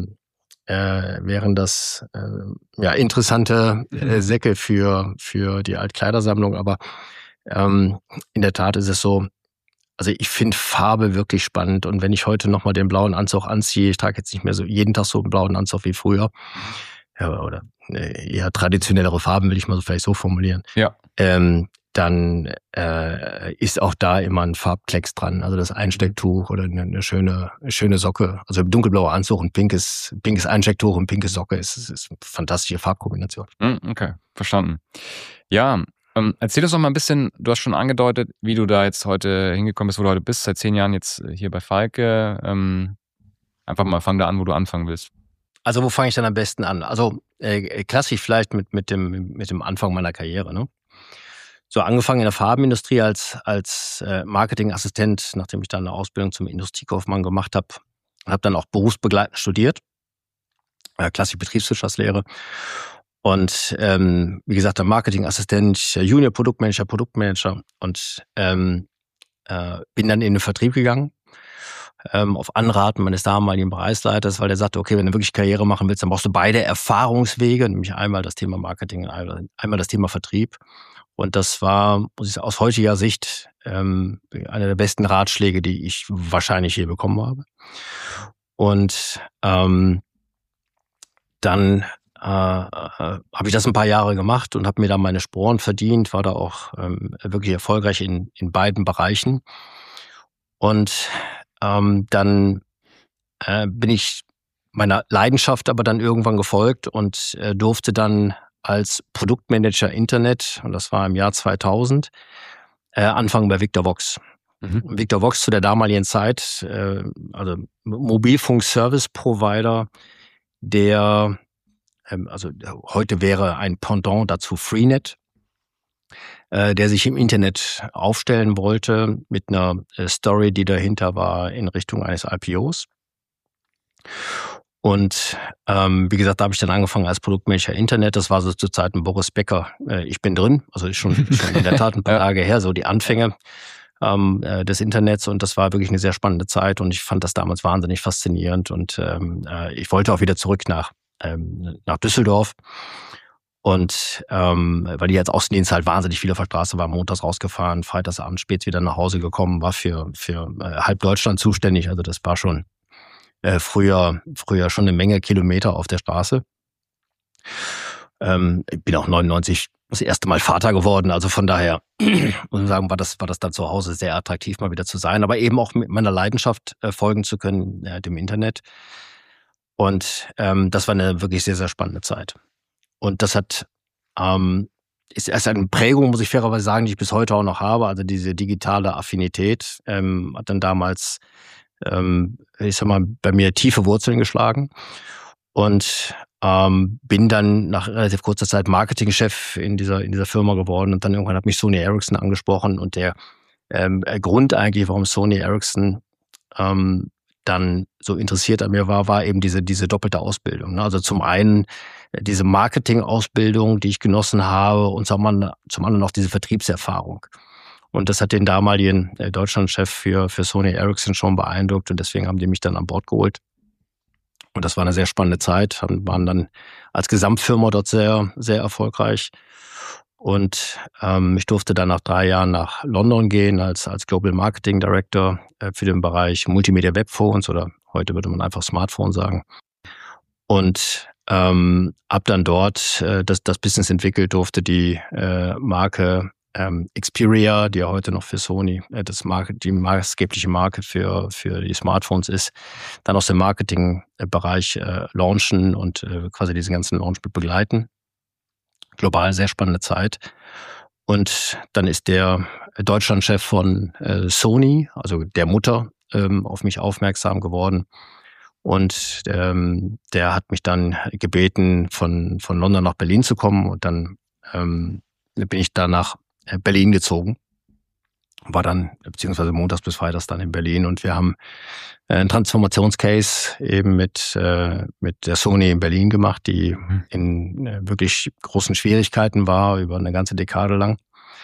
wären das interessante Säcke für die Altkleidersammlung. Aber in der Tat ist es so, also ich finde Farbe wirklich spannend. Und wenn ich heute nochmal den blauen Anzug anziehe, ich trage jetzt nicht mehr so jeden Tag so einen blauen Anzug wie früher, oder eher traditionellere Farben, will ich mal so vielleicht so formulieren. Ja. Dann ist auch da immer ein Farbklecks dran. Also das Einstecktuch oder eine schöne Socke. Also dunkelblauer Anzug und pinkes Einstecktuch und pinke Socke ist eine fantastische Farbkombination. Okay, verstanden. Ja, erzähl uns doch mal ein bisschen, du hast schon angedeutet, wie du da jetzt heute hingekommen bist, wo du heute bist, seit 10 Jahren jetzt hier bei Falke. Einfach mal, fang da an, wo du anfangen willst. Also wo fange ich dann am besten an? Also klassisch vielleicht mit dem Anfang meiner Karriere, ne? So angefangen in der Farbenindustrie als Marketingassistent, nachdem ich dann eine Ausbildung zum Industriekaufmann gemacht habe. Habe dann auch berufsbegleitend studiert, klassische Betriebswirtschaftslehre. Und wie gesagt, der Marketingassistent, Junior Produktmanager und bin dann in den Vertrieb gegangen. Auf Anraten meines damaligen Bereichsleiters, weil der sagte, okay, wenn du wirklich Karriere machen willst, dann brauchst du beide Erfahrungswege, nämlich einmal das Thema Marketing und einmal das Thema Vertrieb. Und das war, muss ich sagen, aus heutiger Sicht einer der besten Ratschläge, die ich wahrscheinlich je bekommen habe. Und dann habe ich das ein paar Jahre gemacht und habe mir dann meine Sporen verdient, war da auch wirklich erfolgreich in beiden Bereichen. Und dann bin ich meiner Leidenschaft aber dann irgendwann gefolgt und durfte dann als Produktmanager Internet, und das war im Jahr 2000, anfangen bei Victorvox. Victorvox zu der damaligen Zeit, also Mobilfunk-Service-Provider, der also heute wäre ein Pendant dazu Freenet, der sich im Internet aufstellen wollte mit einer Story, die dahinter war in Richtung eines IPOs. Und wie gesagt, da habe ich dann angefangen als Produktmanager Internet. Das war so zu Zeiten Boris Becker. Ich bin drin, also ist schon in der Tat ein paar Tage her, so die Anfänge des Internets. Und das war wirklich eine sehr spannende Zeit. Und ich fand das damals wahnsinnig faszinierend. Und ich wollte auch wieder zurück nach Düsseldorf. Und weil die als Außendienst halt wahnsinnig viel auf der Straße war, montags rausgefahren, freitagsabends spät wieder nach Hause gekommen, war für halb Deutschland zuständig. Also das war schon früher schon eine Menge Kilometer auf der Straße. Ich bin auch 99 das erste Mal Vater geworden. Also von daher muss ich sagen, war das dann zu Hause sehr attraktiv, mal wieder zu sein, aber eben auch mit meiner Leidenschaft folgen zu können, dem Internet. Und das war eine wirklich sehr, sehr spannende Zeit. Und das ist erst eine Prägung, muss ich fairerweise sagen, die ich bis heute auch noch habe. Also diese digitale Affinität hat dann damals, ich sag mal, bei mir tiefe Wurzeln geschlagen. Und bin dann nach relativ kurzer Zeit Marketingchef in dieser Firma geworden. Und dann irgendwann hat mich Sony Ericsson angesprochen. Und der Grund eigentlich, warum Sony Ericsson dann so interessiert an mir war eben diese doppelte Ausbildung. Also zum einen diese Marketing-Ausbildung, die ich genossen habe, und zum anderen auch diese Vertriebserfahrung. Und das hat den damaligen Deutschlandchef für Sony Ericsson schon beeindruckt, und deswegen haben die mich dann an Bord geholt. Und das war eine sehr spannende Zeit, waren dann als Gesamtfirma dort sehr, sehr erfolgreich. Und ich durfte dann nach 3 Jahren nach London gehen als Global Marketing Director für den Bereich Multimedia Webphones, oder heute würde man einfach Smartphone sagen. Und hab dann dort das Business entwickelt, durfte die Marke Xperia, die ja heute noch für Sony die maßgebliche Marke für die Smartphones ist, dann aus dem Marketingbereich launchen und quasi diesen ganzen Launch mit begleiten. Global sehr spannende Zeit. Und dann ist der Deutschlandchef von Sony, also der Mutter, auf mich aufmerksam geworden. Und der hat mich dann gebeten, von London nach Berlin zu kommen. Und dann bin ich da nach Berlin gezogen. War dann, beziehungsweise montags bis freitags dann in Berlin. Und wir haben einen Transformationscase eben mit der Sony in Berlin gemacht, die in wirklich großen Schwierigkeiten war, über eine ganze Dekade lang.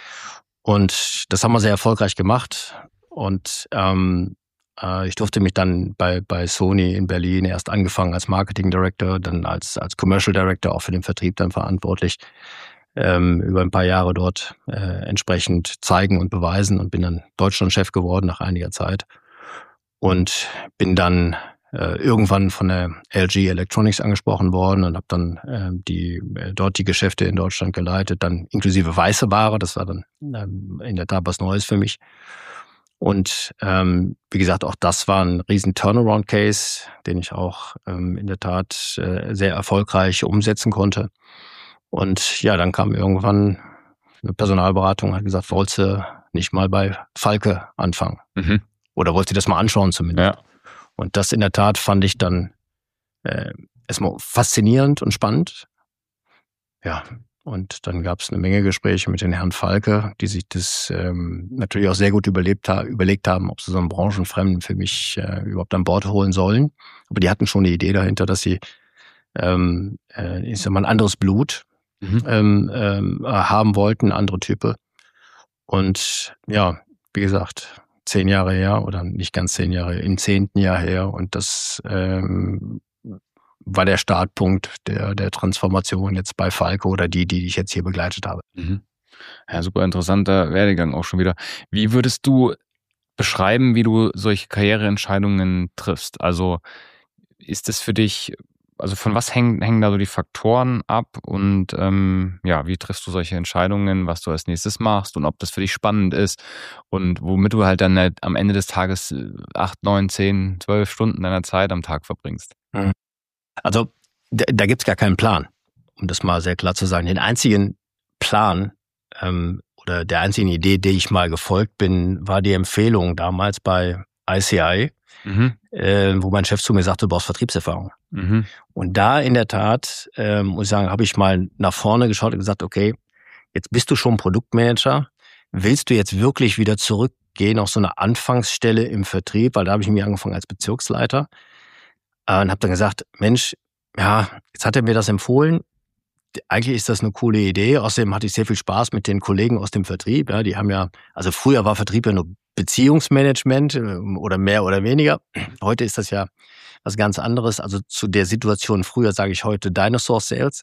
Und das haben wir sehr erfolgreich gemacht. Und ich durfte mich dann bei Sony in Berlin erst angefangen als Marketing Director, dann als Commercial Director auch für den Vertrieb dann verantwortlich, über ein paar Jahre dort entsprechend zeigen und beweisen, und bin dann Deutschlandchef geworden nach einiger Zeit. Und bin dann irgendwann von der LG Electronics angesprochen worden und habe dann dort die Geschäfte in Deutschland geleitet, dann inklusive weiße Ware. Das war dann in der Tat was Neues für mich. Und wie gesagt, auch das war ein riesen Turnaround-Case, den ich auch in der Tat sehr erfolgreich umsetzen konnte. Und ja, dann kam irgendwann eine Personalberatung und hat gesagt, wolltest du nicht mal bei Falke anfangen? Mhm. Oder wolltest du das mal anschauen zumindest? Ja. Und das in der Tat fand ich dann erstmal faszinierend und spannend. Ja, und dann gab es eine Menge Gespräche mit den Herrn Falke, die sich das natürlich auch sehr gut überlegt haben, ob sie so einen Branchenfremden für mich überhaupt an Bord holen sollen. Aber die hatten schon eine Idee dahinter, dass sie ich sag mal, ein anderes Blut haben wollten, andere Type. Und ja, wie gesagt, 10 Jahre her, oder nicht ganz 10 Jahre, im 10. Jahr her. Und das war der Startpunkt der Transformation jetzt bei Falco, oder die ich jetzt hier begleitet habe. Mhm. Ja, super interessanter Werdegang auch schon wieder. Wie würdest du beschreiben, wie du solche Karriereentscheidungen triffst? Also ist es für dich, also von was hängen da so die Faktoren ab und ja, wie triffst du solche Entscheidungen, was du als nächstes machst und ob das für dich spannend ist und womit du halt dann halt am Ende des Tages 8, 9, 10, 12 Stunden deiner Zeit am Tag verbringst? Mhm. Also da gibt's gar keinen Plan, um das mal sehr klar zu sagen. Den einzigen Plan oder der einzigen Idee, der ich mal gefolgt bin, war die Empfehlung damals bei ICI, wo mein Chef zu mir sagte, du brauchst Vertriebserfahrung. Mhm. Und da in der Tat, muss ich sagen, habe ich mal nach vorne geschaut und gesagt, okay, jetzt bist du schon Produktmanager. Willst du jetzt wirklich wieder zurückgehen auf so eine Anfangsstelle im Vertrieb? Weil da habe ich mir angefangen als Bezirksleiter und habe dann gesagt, Mensch, ja, jetzt hat er mir das empfohlen. Eigentlich ist das eine coole Idee. Außerdem hatte ich sehr viel Spaß mit den Kollegen aus dem Vertrieb. Ja, die haben ja, also früher war Vertrieb ja nur Beziehungsmanagement oder mehr oder weniger. Heute ist das ja was ganz anderes. Also zu der Situation früher sage ich heute Dinosaur Sales.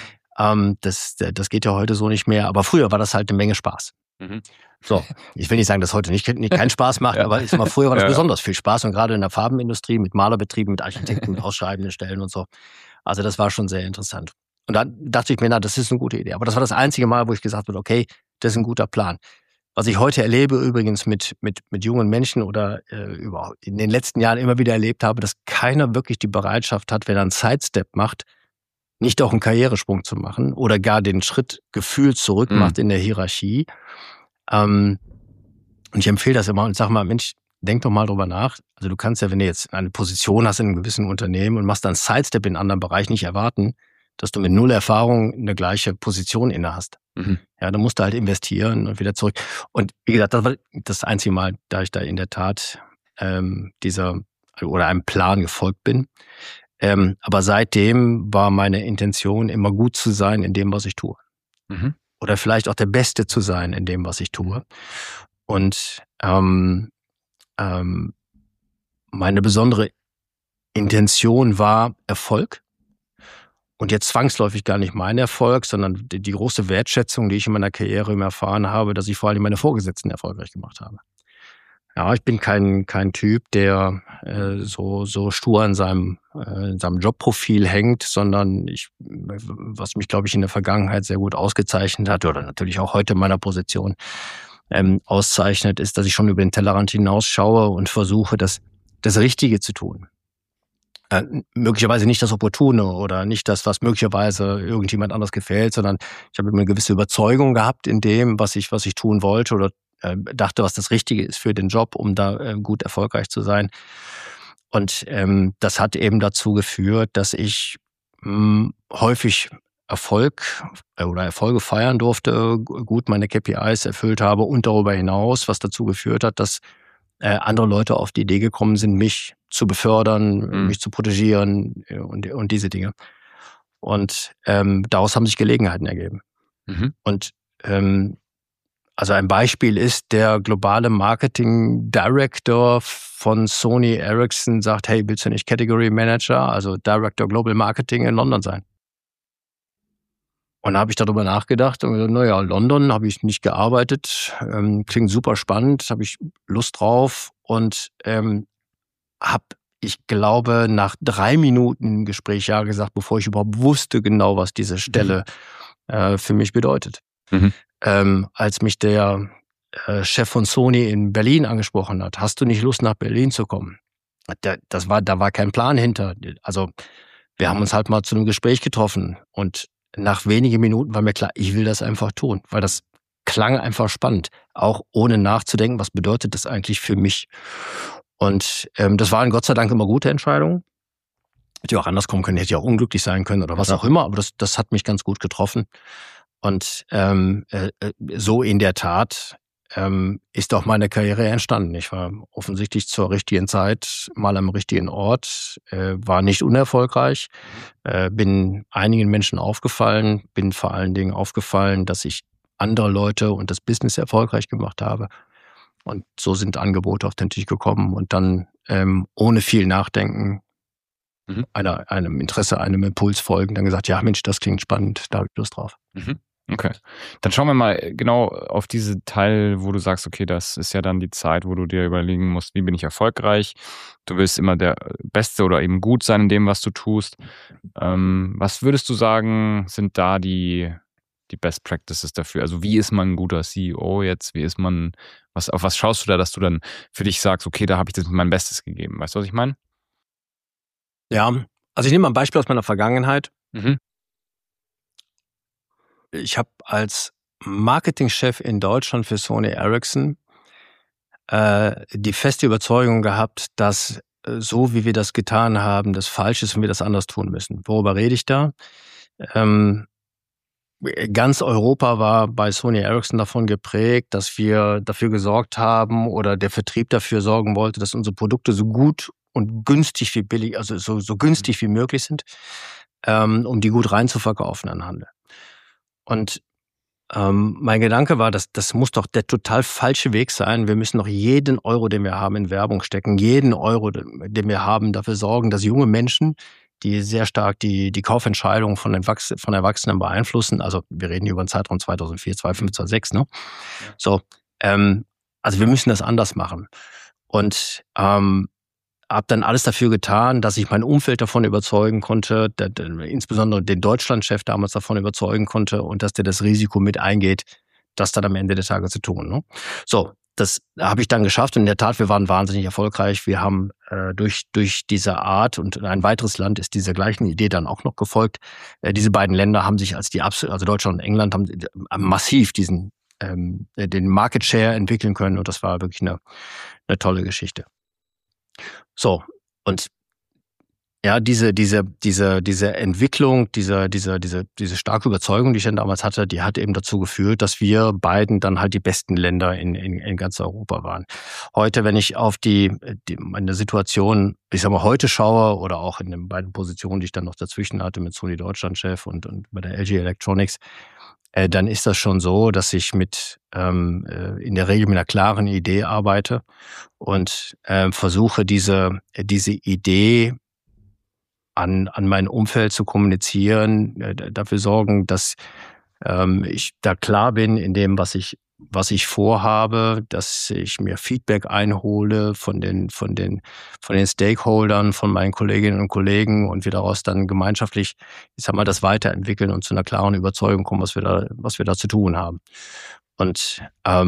Das geht ja heute so nicht mehr. Aber früher war das halt eine Menge Spaß. Mhm. So, ich will nicht sagen, dass heute nicht keinen Spaß macht, Ja. aber ist mal früher war das Ja. besonders viel Spaß und gerade in der Farbenindustrie mit Malerbetrieben, mit Architekten, mit ausschreibenden Stellen und so. Also das war schon sehr interessant. Und dann dachte ich mir, na, das ist eine gute Idee. Aber das war das einzige Mal, wo ich gesagt habe, okay, das ist ein guter Plan. Was ich heute erlebe übrigens mit jungen Menschen oder überhaupt in den letzten Jahren immer wieder erlebt habe, dass keiner wirklich die Bereitschaft hat, wenn er einen Sidestep macht, nicht auch einen Karrieresprung zu machen oder gar den Schritt gefühlt zurück macht in der Hierarchie. Und ich empfehle das immer und sage mal, Mensch, denk doch mal drüber nach. Also du kannst ja, wenn du jetzt eine Position hast in einem gewissen Unternehmen und machst dann Sidestep in einem anderen Bereich, nicht erwarten, dass du mit 0 Erfahrung eine gleiche Position inne hast. Mhm. Ja, dann musst du halt investieren und wieder zurück. Und wie gesagt, das war das einzige Mal, da ich da in der Tat dieser oder einem Plan gefolgt bin. Aber seitdem war meine Intention, immer gut zu sein in dem, was ich tue. Mhm. Oder vielleicht auch der Beste zu sein in dem, was ich tue. Und meine besondere Intention war Erfolg. Und jetzt zwangsläufig gar nicht mein Erfolg, sondern die große Wertschätzung, die ich in meiner Karriere immer erfahren habe, dass ich vor allem meine Vorgesetzten erfolgreich gemacht habe. Ja, ich bin kein Typ, der so stur an seinem Jobprofil hängt, sondern was mich, glaube ich, in der Vergangenheit sehr gut ausgezeichnet hat oder natürlich auch heute in meiner Position auszeichnet, ist, dass ich schon über den Tellerrand hinausschaue und versuche, das Richtige zu tun. Möglicherweise nicht das Opportune oder nicht das, was möglicherweise irgendjemand anders gefällt, sondern ich habe eine gewisse Überzeugung gehabt in dem, was ich tun wollte oder dachte, was das Richtige ist für den Job, um da gut erfolgreich zu sein. Und das hat eben dazu geführt, dass ich häufig Erfolge feiern durfte, gut meine KPIs erfüllt habe und darüber hinaus, was dazu geführt hat, dass andere Leute auf die Idee gekommen sind, mich zu befördern, mich zu protegieren und diese Dinge. Und daraus haben sich Gelegenheiten ergeben. Mhm. Und also ein Beispiel ist, der globale Marketing Director von Sony Ericsson sagt, hey, willst du nicht Category Manager, also Director Global Marketing in London sein? Und da habe ich darüber nachgedacht und gesagt, naja, London habe ich nicht gearbeitet, klingt super spannend, habe ich Lust drauf und habe, ich glaube, nach 3 Minuten im Gespräch ja gesagt, bevor ich überhaupt wusste genau, was diese Stelle für mich bedeutet. Mhm. Als mich der Chef von Sony in Berlin angesprochen hat, hast du nicht Lust, nach Berlin zu kommen? Da war kein Plan hinter. Also wir haben uns halt mal zu einem Gespräch getroffen und nach wenigen Minuten war mir klar, ich will das einfach tun, weil das klang einfach spannend, auch ohne nachzudenken, was bedeutet das eigentlich für mich. Und das waren Gott sei Dank immer gute Entscheidungen. Hätte ja auch anders kommen können, hätte ja auch unglücklich sein können oder was auch immer, aber das hat mich ganz gut getroffen. Und so in der Tat ist auch meine Karriere entstanden. Ich war offensichtlich zur richtigen Zeit mal am richtigen Ort, war nicht unerfolgreich, bin einigen Menschen aufgefallen, bin vor allen Dingen aufgefallen, dass ich andere Leute und das Business erfolgreich gemacht habe. Und so sind Angebote auf den Tisch gekommen und dann ohne viel Nachdenken einem Interesse, einem Impuls folgen, dann gesagt, ja Mensch, das klingt spannend, da habe ich Lust drauf. Mhm. Okay. Dann schauen wir mal genau auf diese Teil, wo du sagst, okay, das ist ja dann die Zeit, wo du dir überlegen musst, wie bin ich erfolgreich? Du willst immer der Beste oder eben gut sein in dem, was du tust. Was würdest du sagen, sind da die Best Practices dafür? Also wie ist man ein guter CEO jetzt? Wie ist man, auf was schaust du da, dass du dann für dich sagst, okay, da habe ich das mein Bestes gegeben. Weißt du, was ich meine? Ja, also ich nehme mal ein Beispiel aus meiner Vergangenheit. Mhm. Ich habe als Marketingchef in Deutschland für Sony Ericsson die feste Überzeugung gehabt, dass so wie wir das getan haben, das falsch ist und wir das anders tun müssen. Worüber rede ich da? Ganz Europa war bei Sony Ericsson davon geprägt, dass wir dafür gesorgt haben oder der Vertrieb dafür sorgen wollte, dass unsere Produkte so gut und günstig wie billig, also so günstig wie möglich sind, um die gut reinzuverkaufen an Handel. Und mein Gedanke war, das muss doch der total falsche Weg sein. Wir müssen doch jeden Euro, den wir haben, in Werbung stecken, jeden Euro, den wir haben, dafür sorgen, dass junge Menschen, die sehr stark die Kaufentscheidungen von Erwachsenen beeinflussen, also wir reden über einen Zeitraum 2004, 2005, 2006, ne? Ja. So, also wir müssen das anders machen. Und habe dann alles dafür getan, dass ich mein Umfeld davon überzeugen konnte, insbesondere den Deutschlandchef damals davon überzeugen konnte und dass der das Risiko mit eingeht, das dann am Ende der Tage zu tun. Ne? So, das habe ich dann geschafft und in der Tat, wir waren wahnsinnig erfolgreich. Wir haben durch diese Art und ein weiteres Land ist dieser gleichen Idee dann auch noch gefolgt. Diese beiden Länder haben sich als also Deutschland und England haben massiv den Market Share entwickeln können und das war wirklich eine tolle Geschichte. So, und ja, diese Entwicklung, diese starke Überzeugung, die ich dann damals hatte, die hat eben dazu geführt, dass wir beiden dann halt die besten Länder in ganz Europa waren. Heute, wenn ich auf meine Situation, ich sag mal, heute schaue oder auch in den beiden Positionen, die ich dann noch dazwischen hatte mit Sony Deutschland-Chef und bei der LG Electronics, dann ist das schon so, dass ich in der Regel mit einer klaren Idee arbeite und versuche, diese Idee an mein Umfeld zu kommunizieren, dafür sorgen, dass ich da klar bin in dem, was ich vorhabe, dass ich mir Feedback einhole von den Stakeholdern, von meinen Kolleginnen und Kollegen und wir daraus dann gemeinschaftlich, ich sag mal, das weiterentwickeln und zu einer klaren Überzeugung kommen, was wir da zu tun haben. Und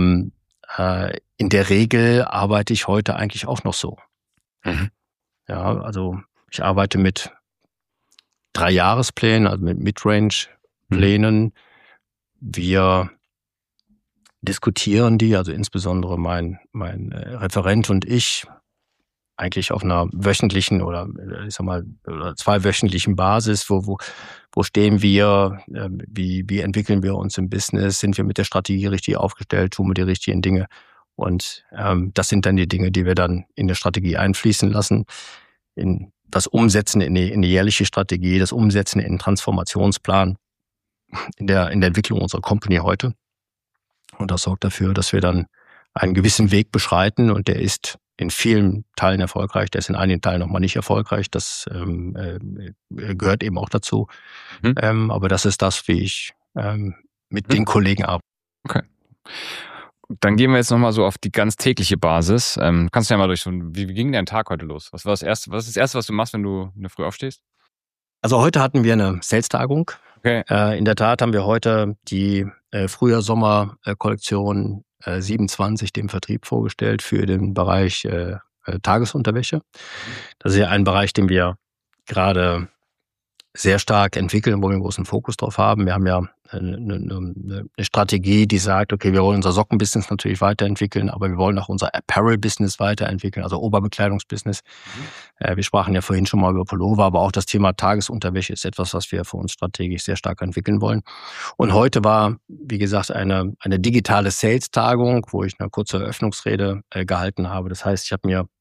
in der Regel arbeite ich heute eigentlich auch noch so. Mhm. Ja, also ich arbeite mit 3-Jahresplänen, also mit Midrange-Plänen. Mhm. Wir diskutieren die, also insbesondere mein Referent und ich, eigentlich auf einer wöchentlichen oder ich sag mal 2-wöchentlichen Basis, wo stehen wir, wie entwickeln wir uns im Business, sind wir mit der Strategie richtig aufgestellt, tun wir die richtigen Dinge und das sind dann die Dinge, die wir dann in der Strategie einfließen lassen, in das Umsetzen in die jährliche Strategie, das Umsetzen in den Transformationsplan, in der Entwicklung unserer Company heute. Und das sorgt dafür, dass wir dann einen gewissen Weg beschreiten und der ist in vielen Teilen erfolgreich, der ist in einigen Teilen nochmal nicht erfolgreich. Das gehört eben auch dazu. Mhm. Aber das ist das, wie ich mit den Kollegen arbeite. Okay. Dann gehen wir jetzt nochmal so auf die ganz tägliche Basis. Kannst du ja mal wie ging dein Tag heute los? Was ist das Erste, was du machst, wenn du in der Früh aufstehst? Also heute hatten wir eine Sales-Tagung. Okay. In der Tat haben wir heute die Frühjahr-Sommer-Kollektion 27 dem Vertrieb vorgestellt für den Bereich Tagesunterwäsche. Das ist ja ein Bereich, den wir gerade sehr stark entwickeln, wo wir einen großen Fokus drauf haben. Wir haben ja eine Strategie, die sagt, okay, wir wollen unser Sockenbusiness natürlich weiterentwickeln, aber wir wollen auch unser Apparel-Business weiterentwickeln, also Oberbekleidungsbusiness. Wir sprachen ja vorhin schon mal über Pullover, aber auch das Thema Tagesunterwäsche ist etwas, was wir für uns strategisch sehr stark entwickeln wollen. Und heute war, wie gesagt, eine digitale Sales-Tagung, wo ich eine kurze Eröffnungsrede gehalten habe. Das heißt, ich habe mir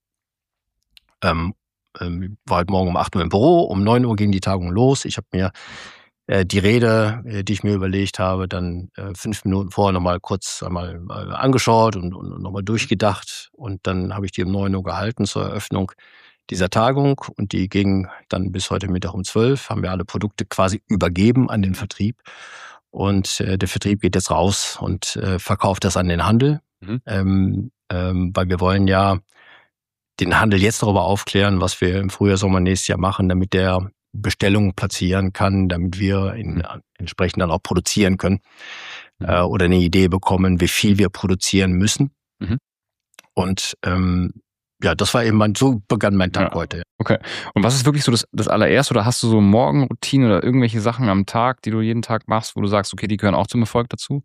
war heute Morgen um 8 Uhr im Büro, um 9 Uhr ging die Tagung los. Ich habe mir die Rede, die ich mir überlegt habe, dann 5 Minuten vorher nochmal kurz einmal angeschaut und nochmal durchgedacht. Und dann habe ich die um 9 Uhr gehalten zur Eröffnung dieser Tagung. Und die ging dann bis heute Mittag um 12. Haben wir alle Produkte quasi übergeben an den Vertrieb. und der Vertrieb geht jetzt raus und verkauft das an den Handel, weil wir wollen ja den Handel jetzt darüber aufklären, was wir im Frühjahr, Sommer nächstes Jahr machen, damit der Bestellungen platzieren kann, damit wir entsprechend dann auch produzieren können oder eine Idee bekommen, wie viel wir produzieren müssen. Und das war eben so begann mein Tag heute. Okay. Und was ist wirklich so das allererste, oder hast du so Morgenroutine oder irgendwelche Sachen am Tag, die du jeden Tag machst, wo du sagst, okay, die gehören auch zum Erfolg dazu?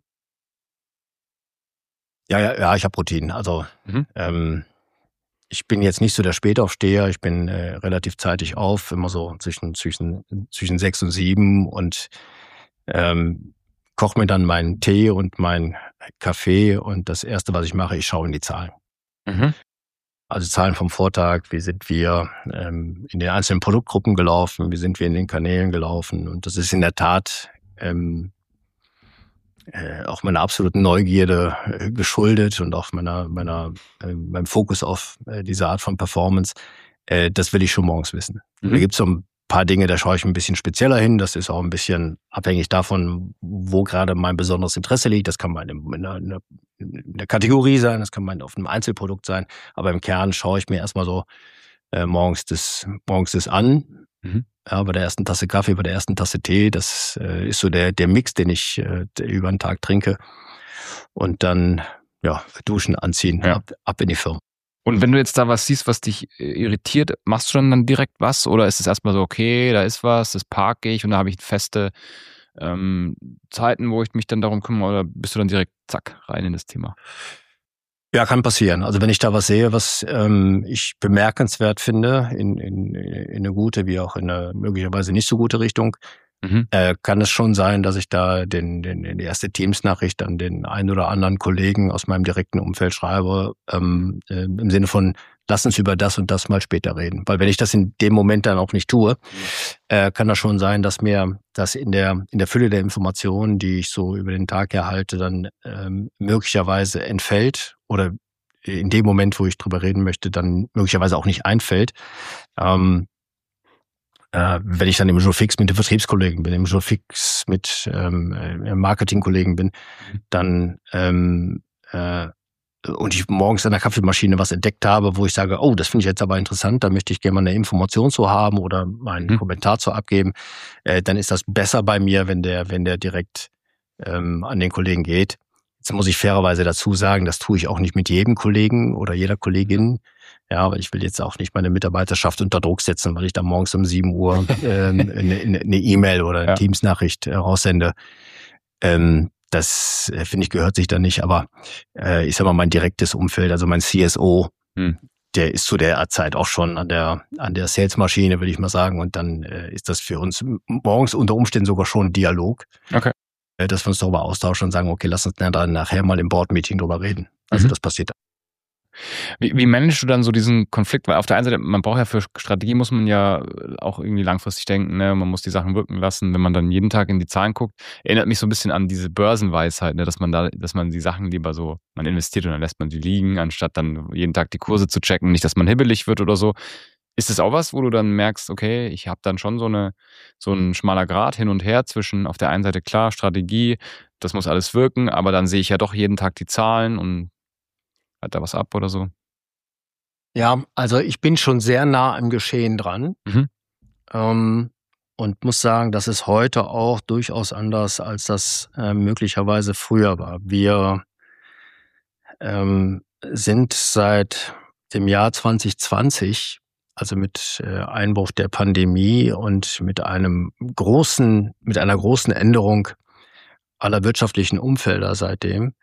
Ja, ich habe Routinen. Also ich bin jetzt nicht so der Spätaufsteher, ich bin relativ zeitig auf, immer so zwischen 6 und 7 und koche mir dann meinen Tee und meinen Kaffee und das Erste, was ich mache, ich schaue in die Zahlen. Also Zahlen vom Vortag, wie sind wir in den einzelnen Produktgruppen gelaufen, wie sind wir in den Kanälen gelaufen, und das ist in der Tat auch meiner absoluten Neugierde geschuldet und auch meinem Fokus auf diese Art von Performance. Das will ich schon morgens wissen. Da gibt es so ein paar Dinge, da schaue ich ein bisschen spezieller hin. Das ist auch ein bisschen abhängig davon, wo gerade mein besonderes Interesse liegt. Das kann mal in einer Kategorie sein, das kann mal auf einem Einzelprodukt sein. Aber im Kern schaue ich mir erstmal so morgens das an. Ja, bei der ersten Tasse Kaffee, bei der ersten Tasse Tee, das ist so der Mix, den ich über den Tag trinke. Und dann duschen, anziehen, ab in die Firma. Und wenn du jetzt da was siehst, was dich irritiert, machst du dann direkt was? Oder ist es erstmal so, okay, da ist was, das parke ich und da habe ich feste Zeiten, wo ich mich dann darum kümmere? Oder bist du dann direkt, zack, rein in das Thema? Ja, kann passieren. Also wenn ich da was sehe, was ich bemerkenswert finde, in eine gute wie auch in eine möglicherweise nicht so gute Richtung, kann es schon sein, dass ich da die erste Teams-Nachricht an den einen oder anderen Kollegen aus meinem direkten Umfeld schreibe, im Sinne von, lass uns über das und das mal später reden. Weil wenn ich das in dem Moment dann auch nicht tue, kann das schon sein, dass mir das in der Fülle der Informationen, die ich so über den Tag erhalte, dann möglicherweise entfällt oder in dem Moment, wo ich drüber reden möchte, dann möglicherweise auch nicht einfällt. Wenn ich dann im Jour fix mit den Vertriebskollegen bin, im Jour fix mit Marketingkollegen bin, dann und ich morgens an der Kaffeemaschine was entdeckt habe, wo ich sage, oh, das finde ich jetzt aber interessant, da möchte ich gerne mal eine Information zu haben oder mal einen Kommentar zu abgeben, dann ist das besser bei mir, wenn der direkt an den Kollegen geht. Jetzt muss ich fairerweise dazu sagen, das tue ich auch nicht mit jedem Kollegen oder jeder Kollegin. Ja, weil ich will jetzt auch nicht meine Mitarbeiterschaft unter Druck setzen, weil ich da morgens um 7 Uhr eine E-Mail oder eine Teams-Nachricht raussende. Das, finde ich, gehört sich da nicht. Aber ich sag mal, mein direktes Umfeld, also mein CSO, der ist zu der Zeit auch schon an der Sales-Maschine, würde ich mal sagen. Und dann ist das für uns morgens unter Umständen sogar schon ein Dialog. Okay. Dass wir uns darüber austauschen und sagen, okay, lass uns dann nachher mal im Board-Meeting drüber reden. Also das passiert dann. Wie managst du dann so diesen Konflikt? Weil auf der einen Seite, man braucht ja für Strategie, muss man ja auch irgendwie langfristig denken, ne? Man muss die Sachen wirken lassen. Wenn man dann jeden Tag in die Zahlen guckt, erinnert mich so ein bisschen an diese Börsenweisheit, ne? Dass man die Sachen lieber so, man investiert und dann lässt man sie liegen, anstatt dann jeden Tag die Kurse zu checken, nicht, dass man hibbelig wird oder so. Ist es auch was, wo du dann merkst, okay, ich habe dann schon so ein schmaler Grat hin und her zwischen auf der einen Seite klar, Strategie, das muss alles wirken, aber dann sehe ich ja doch jeden Tag die Zahlen und halt da was ab oder so? Ja, also ich bin schon sehr nah am Geschehen dran und muss sagen, das ist heute auch durchaus anders, als das möglicherweise früher war. Wir sind seit dem Jahr 2020, also mit Einbruch der Pandemie und mit einer großen Änderung aller wirtschaftlichen Umfelder seitdem,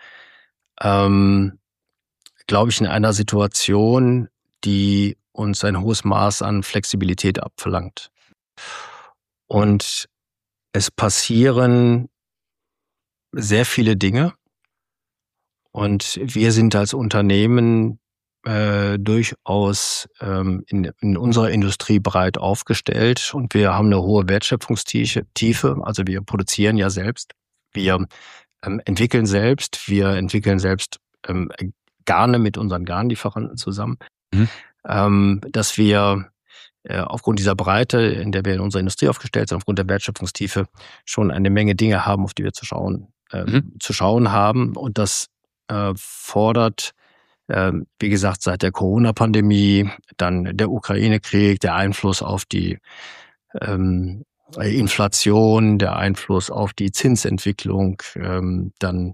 glaube ich, in einer Situation, die uns ein hohes Maß an Flexibilität abverlangt. Und es passieren sehr viele Dinge. Und wir sind als Unternehmen durchaus in unserer Industrie breit aufgestellt und wir haben eine hohe Wertschöpfungstiefe. Also wir produzieren ja selbst, wir entwickeln selbst, Garne mit unseren Garnlieferanten zusammen, dass wir aufgrund dieser Breite, in der wir in unserer Industrie aufgestellt sind, aufgrund der Wertschöpfungstiefe schon eine Menge Dinge haben, auf die wir zu schauen haben. Und das fordert, wie gesagt, seit der Corona-Pandemie, dann der Ukraine-Krieg, der Einfluss auf die Inflation, der Einfluss auf die Zinsentwicklung, dann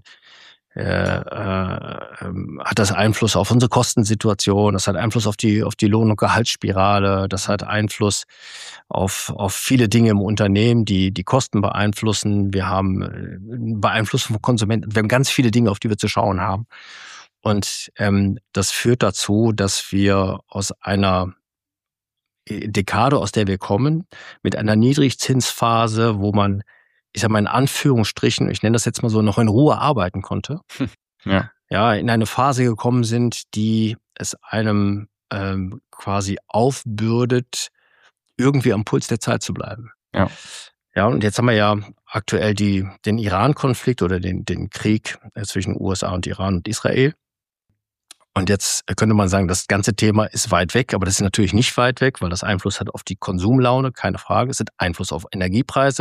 hat das Einfluss auf unsere Kostensituation, das hat Einfluss auf die Lohn- und Gehaltsspirale, das hat Einfluss auf viele Dinge im Unternehmen, die Kosten beeinflussen. Wir haben Beeinflussung von Konsumenten. Wir haben ganz viele Dinge, auf die wir zu schauen haben. Und das führt dazu, dass wir aus einer Dekade, aus der wir kommen, mit einer Niedrigzinsphase, wo man, ich sag mal in Anführungsstrichen, ich nenne das jetzt mal so, noch in Ruhe arbeiten konnte, in eine Phase gekommen sind, die es einem quasi aufbürdet, irgendwie am Puls der Zeit zu bleiben. Ja, und jetzt haben wir ja aktuell den Iran-Konflikt oder den Krieg zwischen USA und Iran und Israel. Und jetzt könnte man sagen, das ganze Thema ist weit weg, aber das ist natürlich nicht weit weg, weil das Einfluss hat auf die Konsumlaune, keine Frage. Es hat Einfluss auf Energiepreise.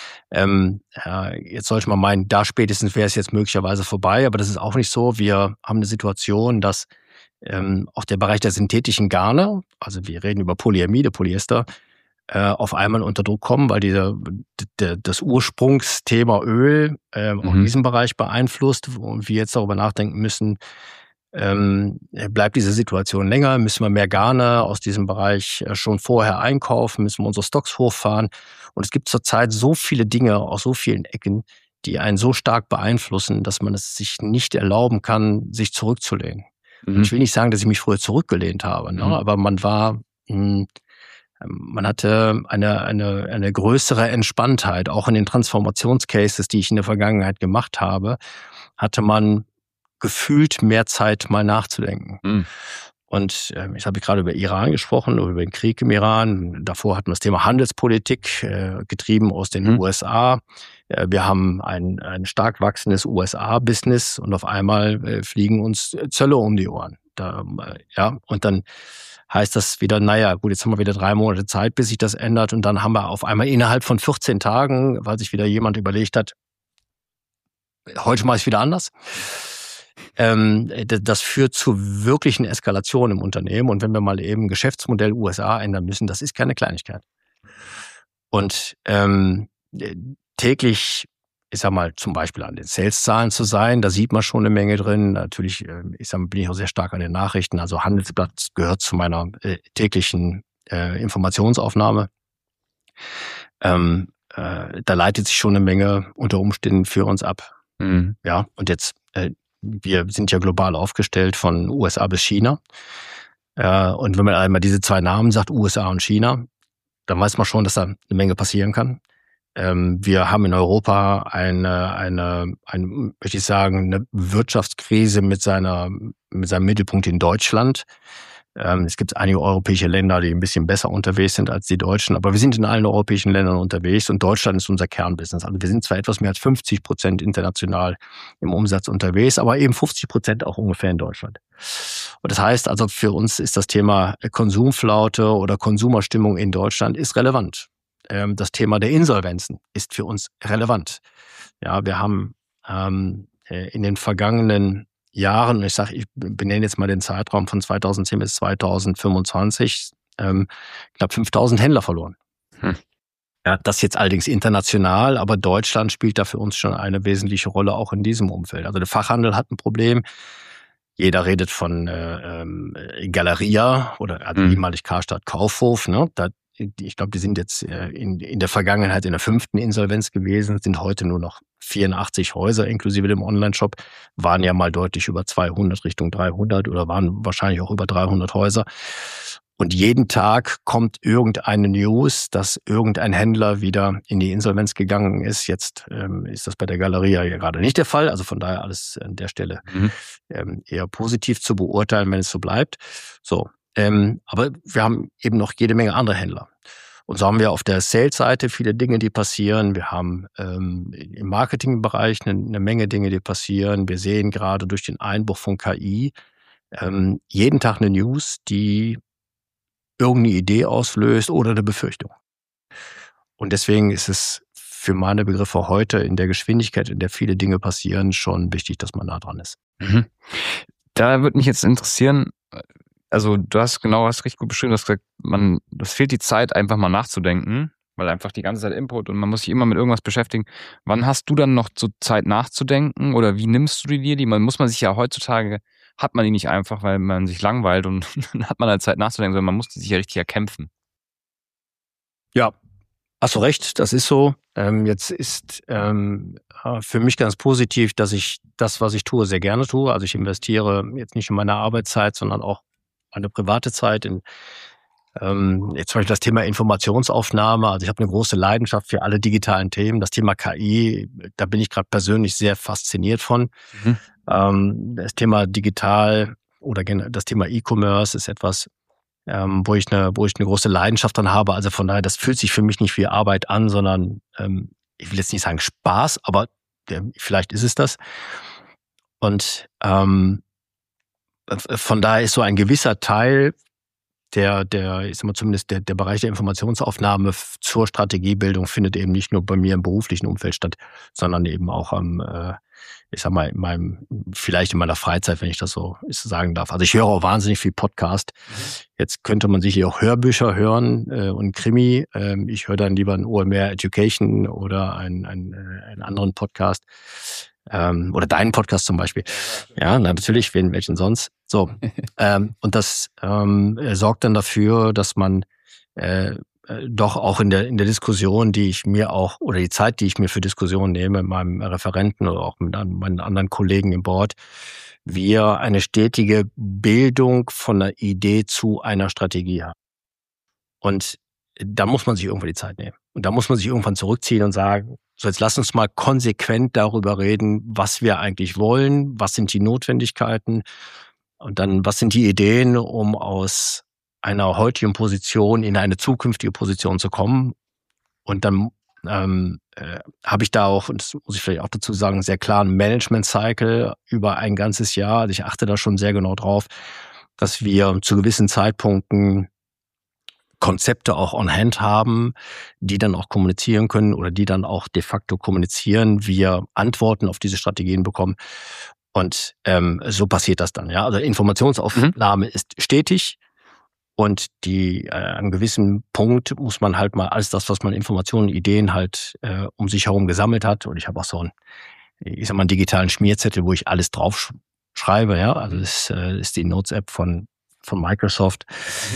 Jetzt sollte man meinen, da spätestens wäre es jetzt möglicherweise vorbei, aber das ist auch nicht so. Wir haben eine Situation, dass auch der Bereich der synthetischen Garne, also wir reden über Polyamide, Polyester, auf einmal unter Druck kommen, weil das Ursprungsthema Öl auch diesen Bereich beeinflusst und wir jetzt darüber nachdenken müssen, bleibt diese Situation länger, müssen wir mehr Garne aus diesem Bereich schon vorher einkaufen, müssen wir unsere Stocks hochfahren. Und es gibt zurzeit so viele Dinge aus so vielen Ecken, die einen so stark beeinflussen, dass man es sich nicht erlauben kann, sich zurückzulehnen. Ich will nicht sagen, dass ich mich früher zurückgelehnt habe, ne? Aber man hatte eine größere Entspanntheit, auch in den Transformationscases, die ich in der Vergangenheit gemacht habe, hatte man gefühlt mehr Zeit, mal nachzudenken. Und ich habe gerade über Iran gesprochen, über den Krieg im Iran. Davor hatten wir das Thema Handelspolitik, getrieben aus den USA. Wir haben ein stark wachsendes USA-Business und auf einmal fliegen uns Zölle um die Ohren. Und dann heißt das wieder, naja, gut, jetzt haben wir wieder 3 Monate Zeit, bis sich das ändert. Und dann haben wir auf einmal innerhalb von 14 Tagen, weil sich wieder jemand überlegt hat, heute mache ich es wieder anders. Das führt zu wirklichen Eskalationen im Unternehmen. Und wenn wir mal eben Geschäftsmodell USA ändern müssen, das ist keine Kleinigkeit. Und täglich, ich sag mal, zum Beispiel an den Sales-Zahlen zu sein, da sieht man schon eine Menge drin. Natürlich, ich sag mal, bin ich auch sehr stark an den Nachrichten. Also Handelsblatt gehört zu meiner täglichen Informationsaufnahme. Da leitet sich schon eine Menge unter Umständen für uns ab. Ja, und jetzt wir sind ja global aufgestellt von USA bis China. Und wenn man einmal diese 2 Namen sagt, USA und China, dann weiß man schon, dass da eine Menge passieren kann. Wir haben in Europa eine möchte ich sagen, eine Wirtschaftskrise mit seinem Mittelpunkt in Deutschland. Es gibt einige europäische Länder, die ein bisschen besser unterwegs sind als die Deutschen, aber wir sind in allen europäischen Ländern unterwegs und Deutschland ist unser Kernbusiness. Also wir sind zwar etwas mehr als 50% international im Umsatz unterwegs, aber eben 50% auch ungefähr in Deutschland. Und das heißt also, für uns ist das Thema Konsumflaute oder Konsumerstimmung in Deutschland ist relevant. Das Thema der Insolvenzen ist für uns relevant. Ja, wir haben in den vergangenen Jahren, ich benenne jetzt mal den Zeitraum von 2010 bis 2025, knapp 5.000 Händler verloren. Ja, das jetzt allerdings international, aber Deutschland spielt da für uns schon eine wesentliche Rolle, auch in diesem Umfeld. Also der Fachhandel hat ein Problem. Jeder redet von Galeria oder ehemalig Karstadt Kaufhof. Ne? Ich glaube, die sind jetzt in der Vergangenheit in der 5. Insolvenz gewesen, sind heute nur noch 84 Häuser inklusive dem Online-Shop, waren ja mal deutlich über 200, Richtung 300 oder waren wahrscheinlich auch über 300 Häuser. Und jeden Tag kommt irgendeine News, dass irgendein Händler wieder in die Insolvenz gegangen ist. Jetzt ist das bei der Galeria ja gerade nicht der Fall. Also von daher alles an der Stelle eher positiv zu beurteilen, wenn es so bleibt. So, aber wir haben eben noch jede Menge andere Händler. Und so haben wir auf der Sales-Seite viele Dinge, die passieren. Wir haben im Marketingbereich eine Menge Dinge, die passieren. Wir sehen gerade durch den Einbruch von KI jeden Tag eine News, die irgendeine Idee auslöst oder eine Befürchtung. Und deswegen ist es für meine Begriffe heute in der Geschwindigkeit, in der viele Dinge passieren, schon wichtig, dass man nah dran ist. Mhm. Da würde mich jetzt interessieren, also du hast richtig gut beschrieben, du hast gesagt, das fehlt die Zeit, einfach mal nachzudenken, weil einfach die ganze Zeit Input und man muss sich immer mit irgendwas beschäftigen. Wann hast du dann noch so Zeit nachzudenken oder wie nimmst du die? Muss man sich ja heutzutage, hat man die nicht einfach, weil man sich langweilt und dann hat man halt Zeit nachzudenken, sondern man muss die sich ja richtig erkämpfen. Ja, hast du recht, das ist so. Jetzt ist für mich ganz positiv, dass ich das, was ich tue, sehr gerne tue. Also ich investiere jetzt nicht in meine Arbeitszeit, sondern auch meine private Zeit in jetzt zum Beispiel das Thema Informationsaufnahme. Also ich habe eine große Leidenschaft für alle digitalen Themen. Das Thema KI, da bin ich gerade persönlich sehr fasziniert von. Das Thema digital oder das Thema E-Commerce ist etwas, wo ich eine große Leidenschaft dran habe. Also von daher, das fühlt sich für mich nicht wie Arbeit an, sondern ich will jetzt nicht sagen Spaß, aber vielleicht ist es das. Und von daher ist so ein gewisser Teil der ich sag mal zumindest der Bereich der Informationsaufnahme zur Strategiebildung findet eben nicht nur bei mir im beruflichen Umfeld statt, sondern eben auch ich sag mal, vielleicht in meiner Freizeit, wenn ich das so sagen darf. Also ich höre auch wahnsinnig viel Podcast. Jetzt könnte man sicher auch Hörbücher hören und Krimi. Ich höre dann lieber ein OMR Education oder einen anderen Podcast. Oder deinen Podcast zum Beispiel. Ja, natürlich, welchen sonst. So. Und das sorgt dann dafür, dass man doch auch in der Diskussion, die ich mir auch, oder die Zeit, die ich mir für Diskussionen nehme, mit meinem Referenten oder auch mit meinen anderen Kollegen im Board, wir eine stetige Bildung von einer Idee zu einer Strategie haben. Und da muss man sich irgendwann die Zeit nehmen. Und da muss man sich irgendwann zurückziehen und sagen, so jetzt lass uns mal konsequent darüber reden, was wir eigentlich wollen, was sind die Notwendigkeiten und dann, was sind die Ideen, um aus einer heutigen Position in eine zukünftige Position zu kommen. Und dann habe ich da auch, und das muss ich vielleicht auch dazu sagen, einen sehr klaren Management-Cycle über ein ganzes Jahr. Also ich achte da schon sehr genau drauf, dass wir zu gewissen Zeitpunkten Konzepte auch on hand haben, die dann auch kommunizieren können oder die dann auch de facto kommunizieren, wir Antworten auf diese Strategien bekommen. Und so passiert das dann. Ja, also Informationsaufnahme ist stetig und an einem gewissen Punkt muss man halt mal alles das, was man Informationen, Ideen halt um sich herum gesammelt hat. Und ich habe auch so einen digitalen Schmierzettel, wo ich alles drauf schreibe. Ja, also das ist die Notes-App von Microsoft.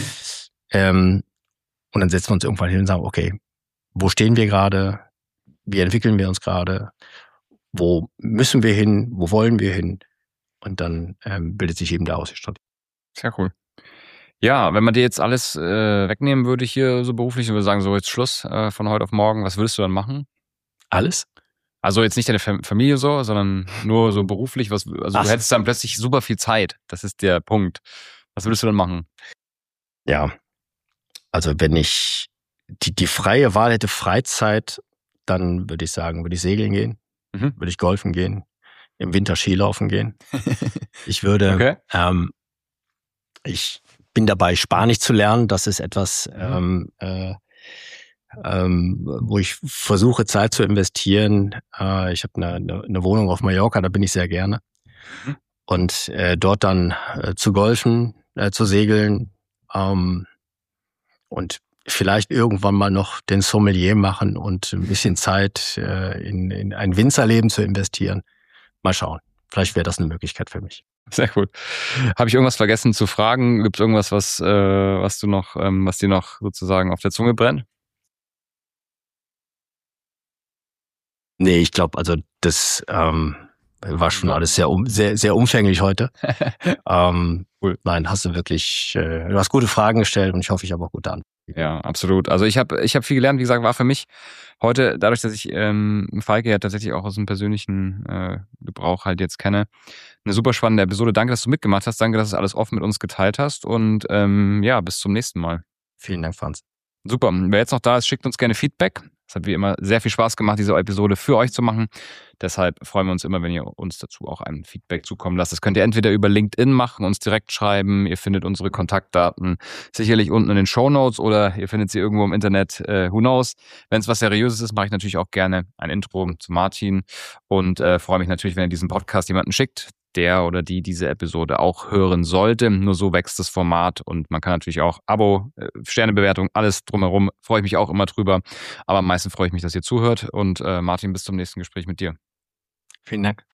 Und dann setzen wir uns irgendwann hin und sagen, okay, wo stehen wir gerade? Wie entwickeln wir uns gerade? Wo müssen wir hin? Wo wollen wir hin? Und dann bildet sich eben daraus die Strategie. Sehr cool. Ja, wenn man dir jetzt alles wegnehmen würde hier so beruflich und würde sagen, so jetzt Schluss von heute auf morgen, was würdest du dann machen? Alles? Also jetzt nicht deine Familie so, sondern nur so beruflich. Du hättest dann plötzlich super viel Zeit. Das ist der Punkt. Was würdest du dann machen? Ja, also wenn ich die freie Wahl hätte, Freizeit, dann würde ich sagen, würde ich segeln gehen, würde ich golfen gehen, im Winter Skilaufen gehen. Ich würde, ich bin dabei, Spanisch zu lernen. Das ist etwas, wo ich versuche, Zeit zu investieren. Ich habe eine Wohnung auf Mallorca, da bin ich sehr gerne. Und dort dann zu golfen, zu segeln, und vielleicht irgendwann mal noch den Sommelier machen und ein bisschen Zeit in ein Winzerleben zu investieren. Mal schauen. Vielleicht wäre das eine Möglichkeit für mich. Sehr gut. Habe ich irgendwas vergessen zu fragen? Gibt es irgendwas, was dir noch sozusagen auf der Zunge brennt? Nee, ich glaube, also das war schon alles sehr umfänglich heute. Cool. Nein, hast du wirklich, du hast gute Fragen gestellt und ich hoffe, ich habe auch gute Antworten. Ja, absolut. Also ich hab viel gelernt, wie gesagt, war für mich heute, dadurch, dass ich Falke ja tatsächlich auch aus dem persönlichen Gebrauch halt jetzt kenne, eine super spannende Episode. Danke, dass du mitgemacht hast. Danke, dass du alles offen mit uns geteilt hast und bis zum nächsten Mal. Vielen Dank, Franz. Super. Wer jetzt noch da ist, schickt uns gerne Feedback. Es hat wie immer sehr viel Spaß gemacht, diese Episode für euch zu machen. Deshalb freuen wir uns immer, wenn ihr uns dazu auch ein Feedback zukommen lasst. Das könnt ihr entweder über LinkedIn machen, uns direkt schreiben. Ihr findet unsere Kontaktdaten sicherlich unten in den Shownotes oder ihr findet sie irgendwo im Internet. Who knows? Wenn es was Seriöses ist, mache ich natürlich auch gerne ein Intro zu Martin und freue mich natürlich, wenn ihr diesen Podcast jemanden schickt, der oder die diese Episode auch hören sollte. Nur so wächst das Format und man kann natürlich auch Abo, Sternebewertung, alles drumherum. Freue ich mich auch immer drüber. Aber am meisten freue ich mich, dass ihr zuhört. Und Martin, bis zum nächsten Gespräch mit dir. Vielen Dank.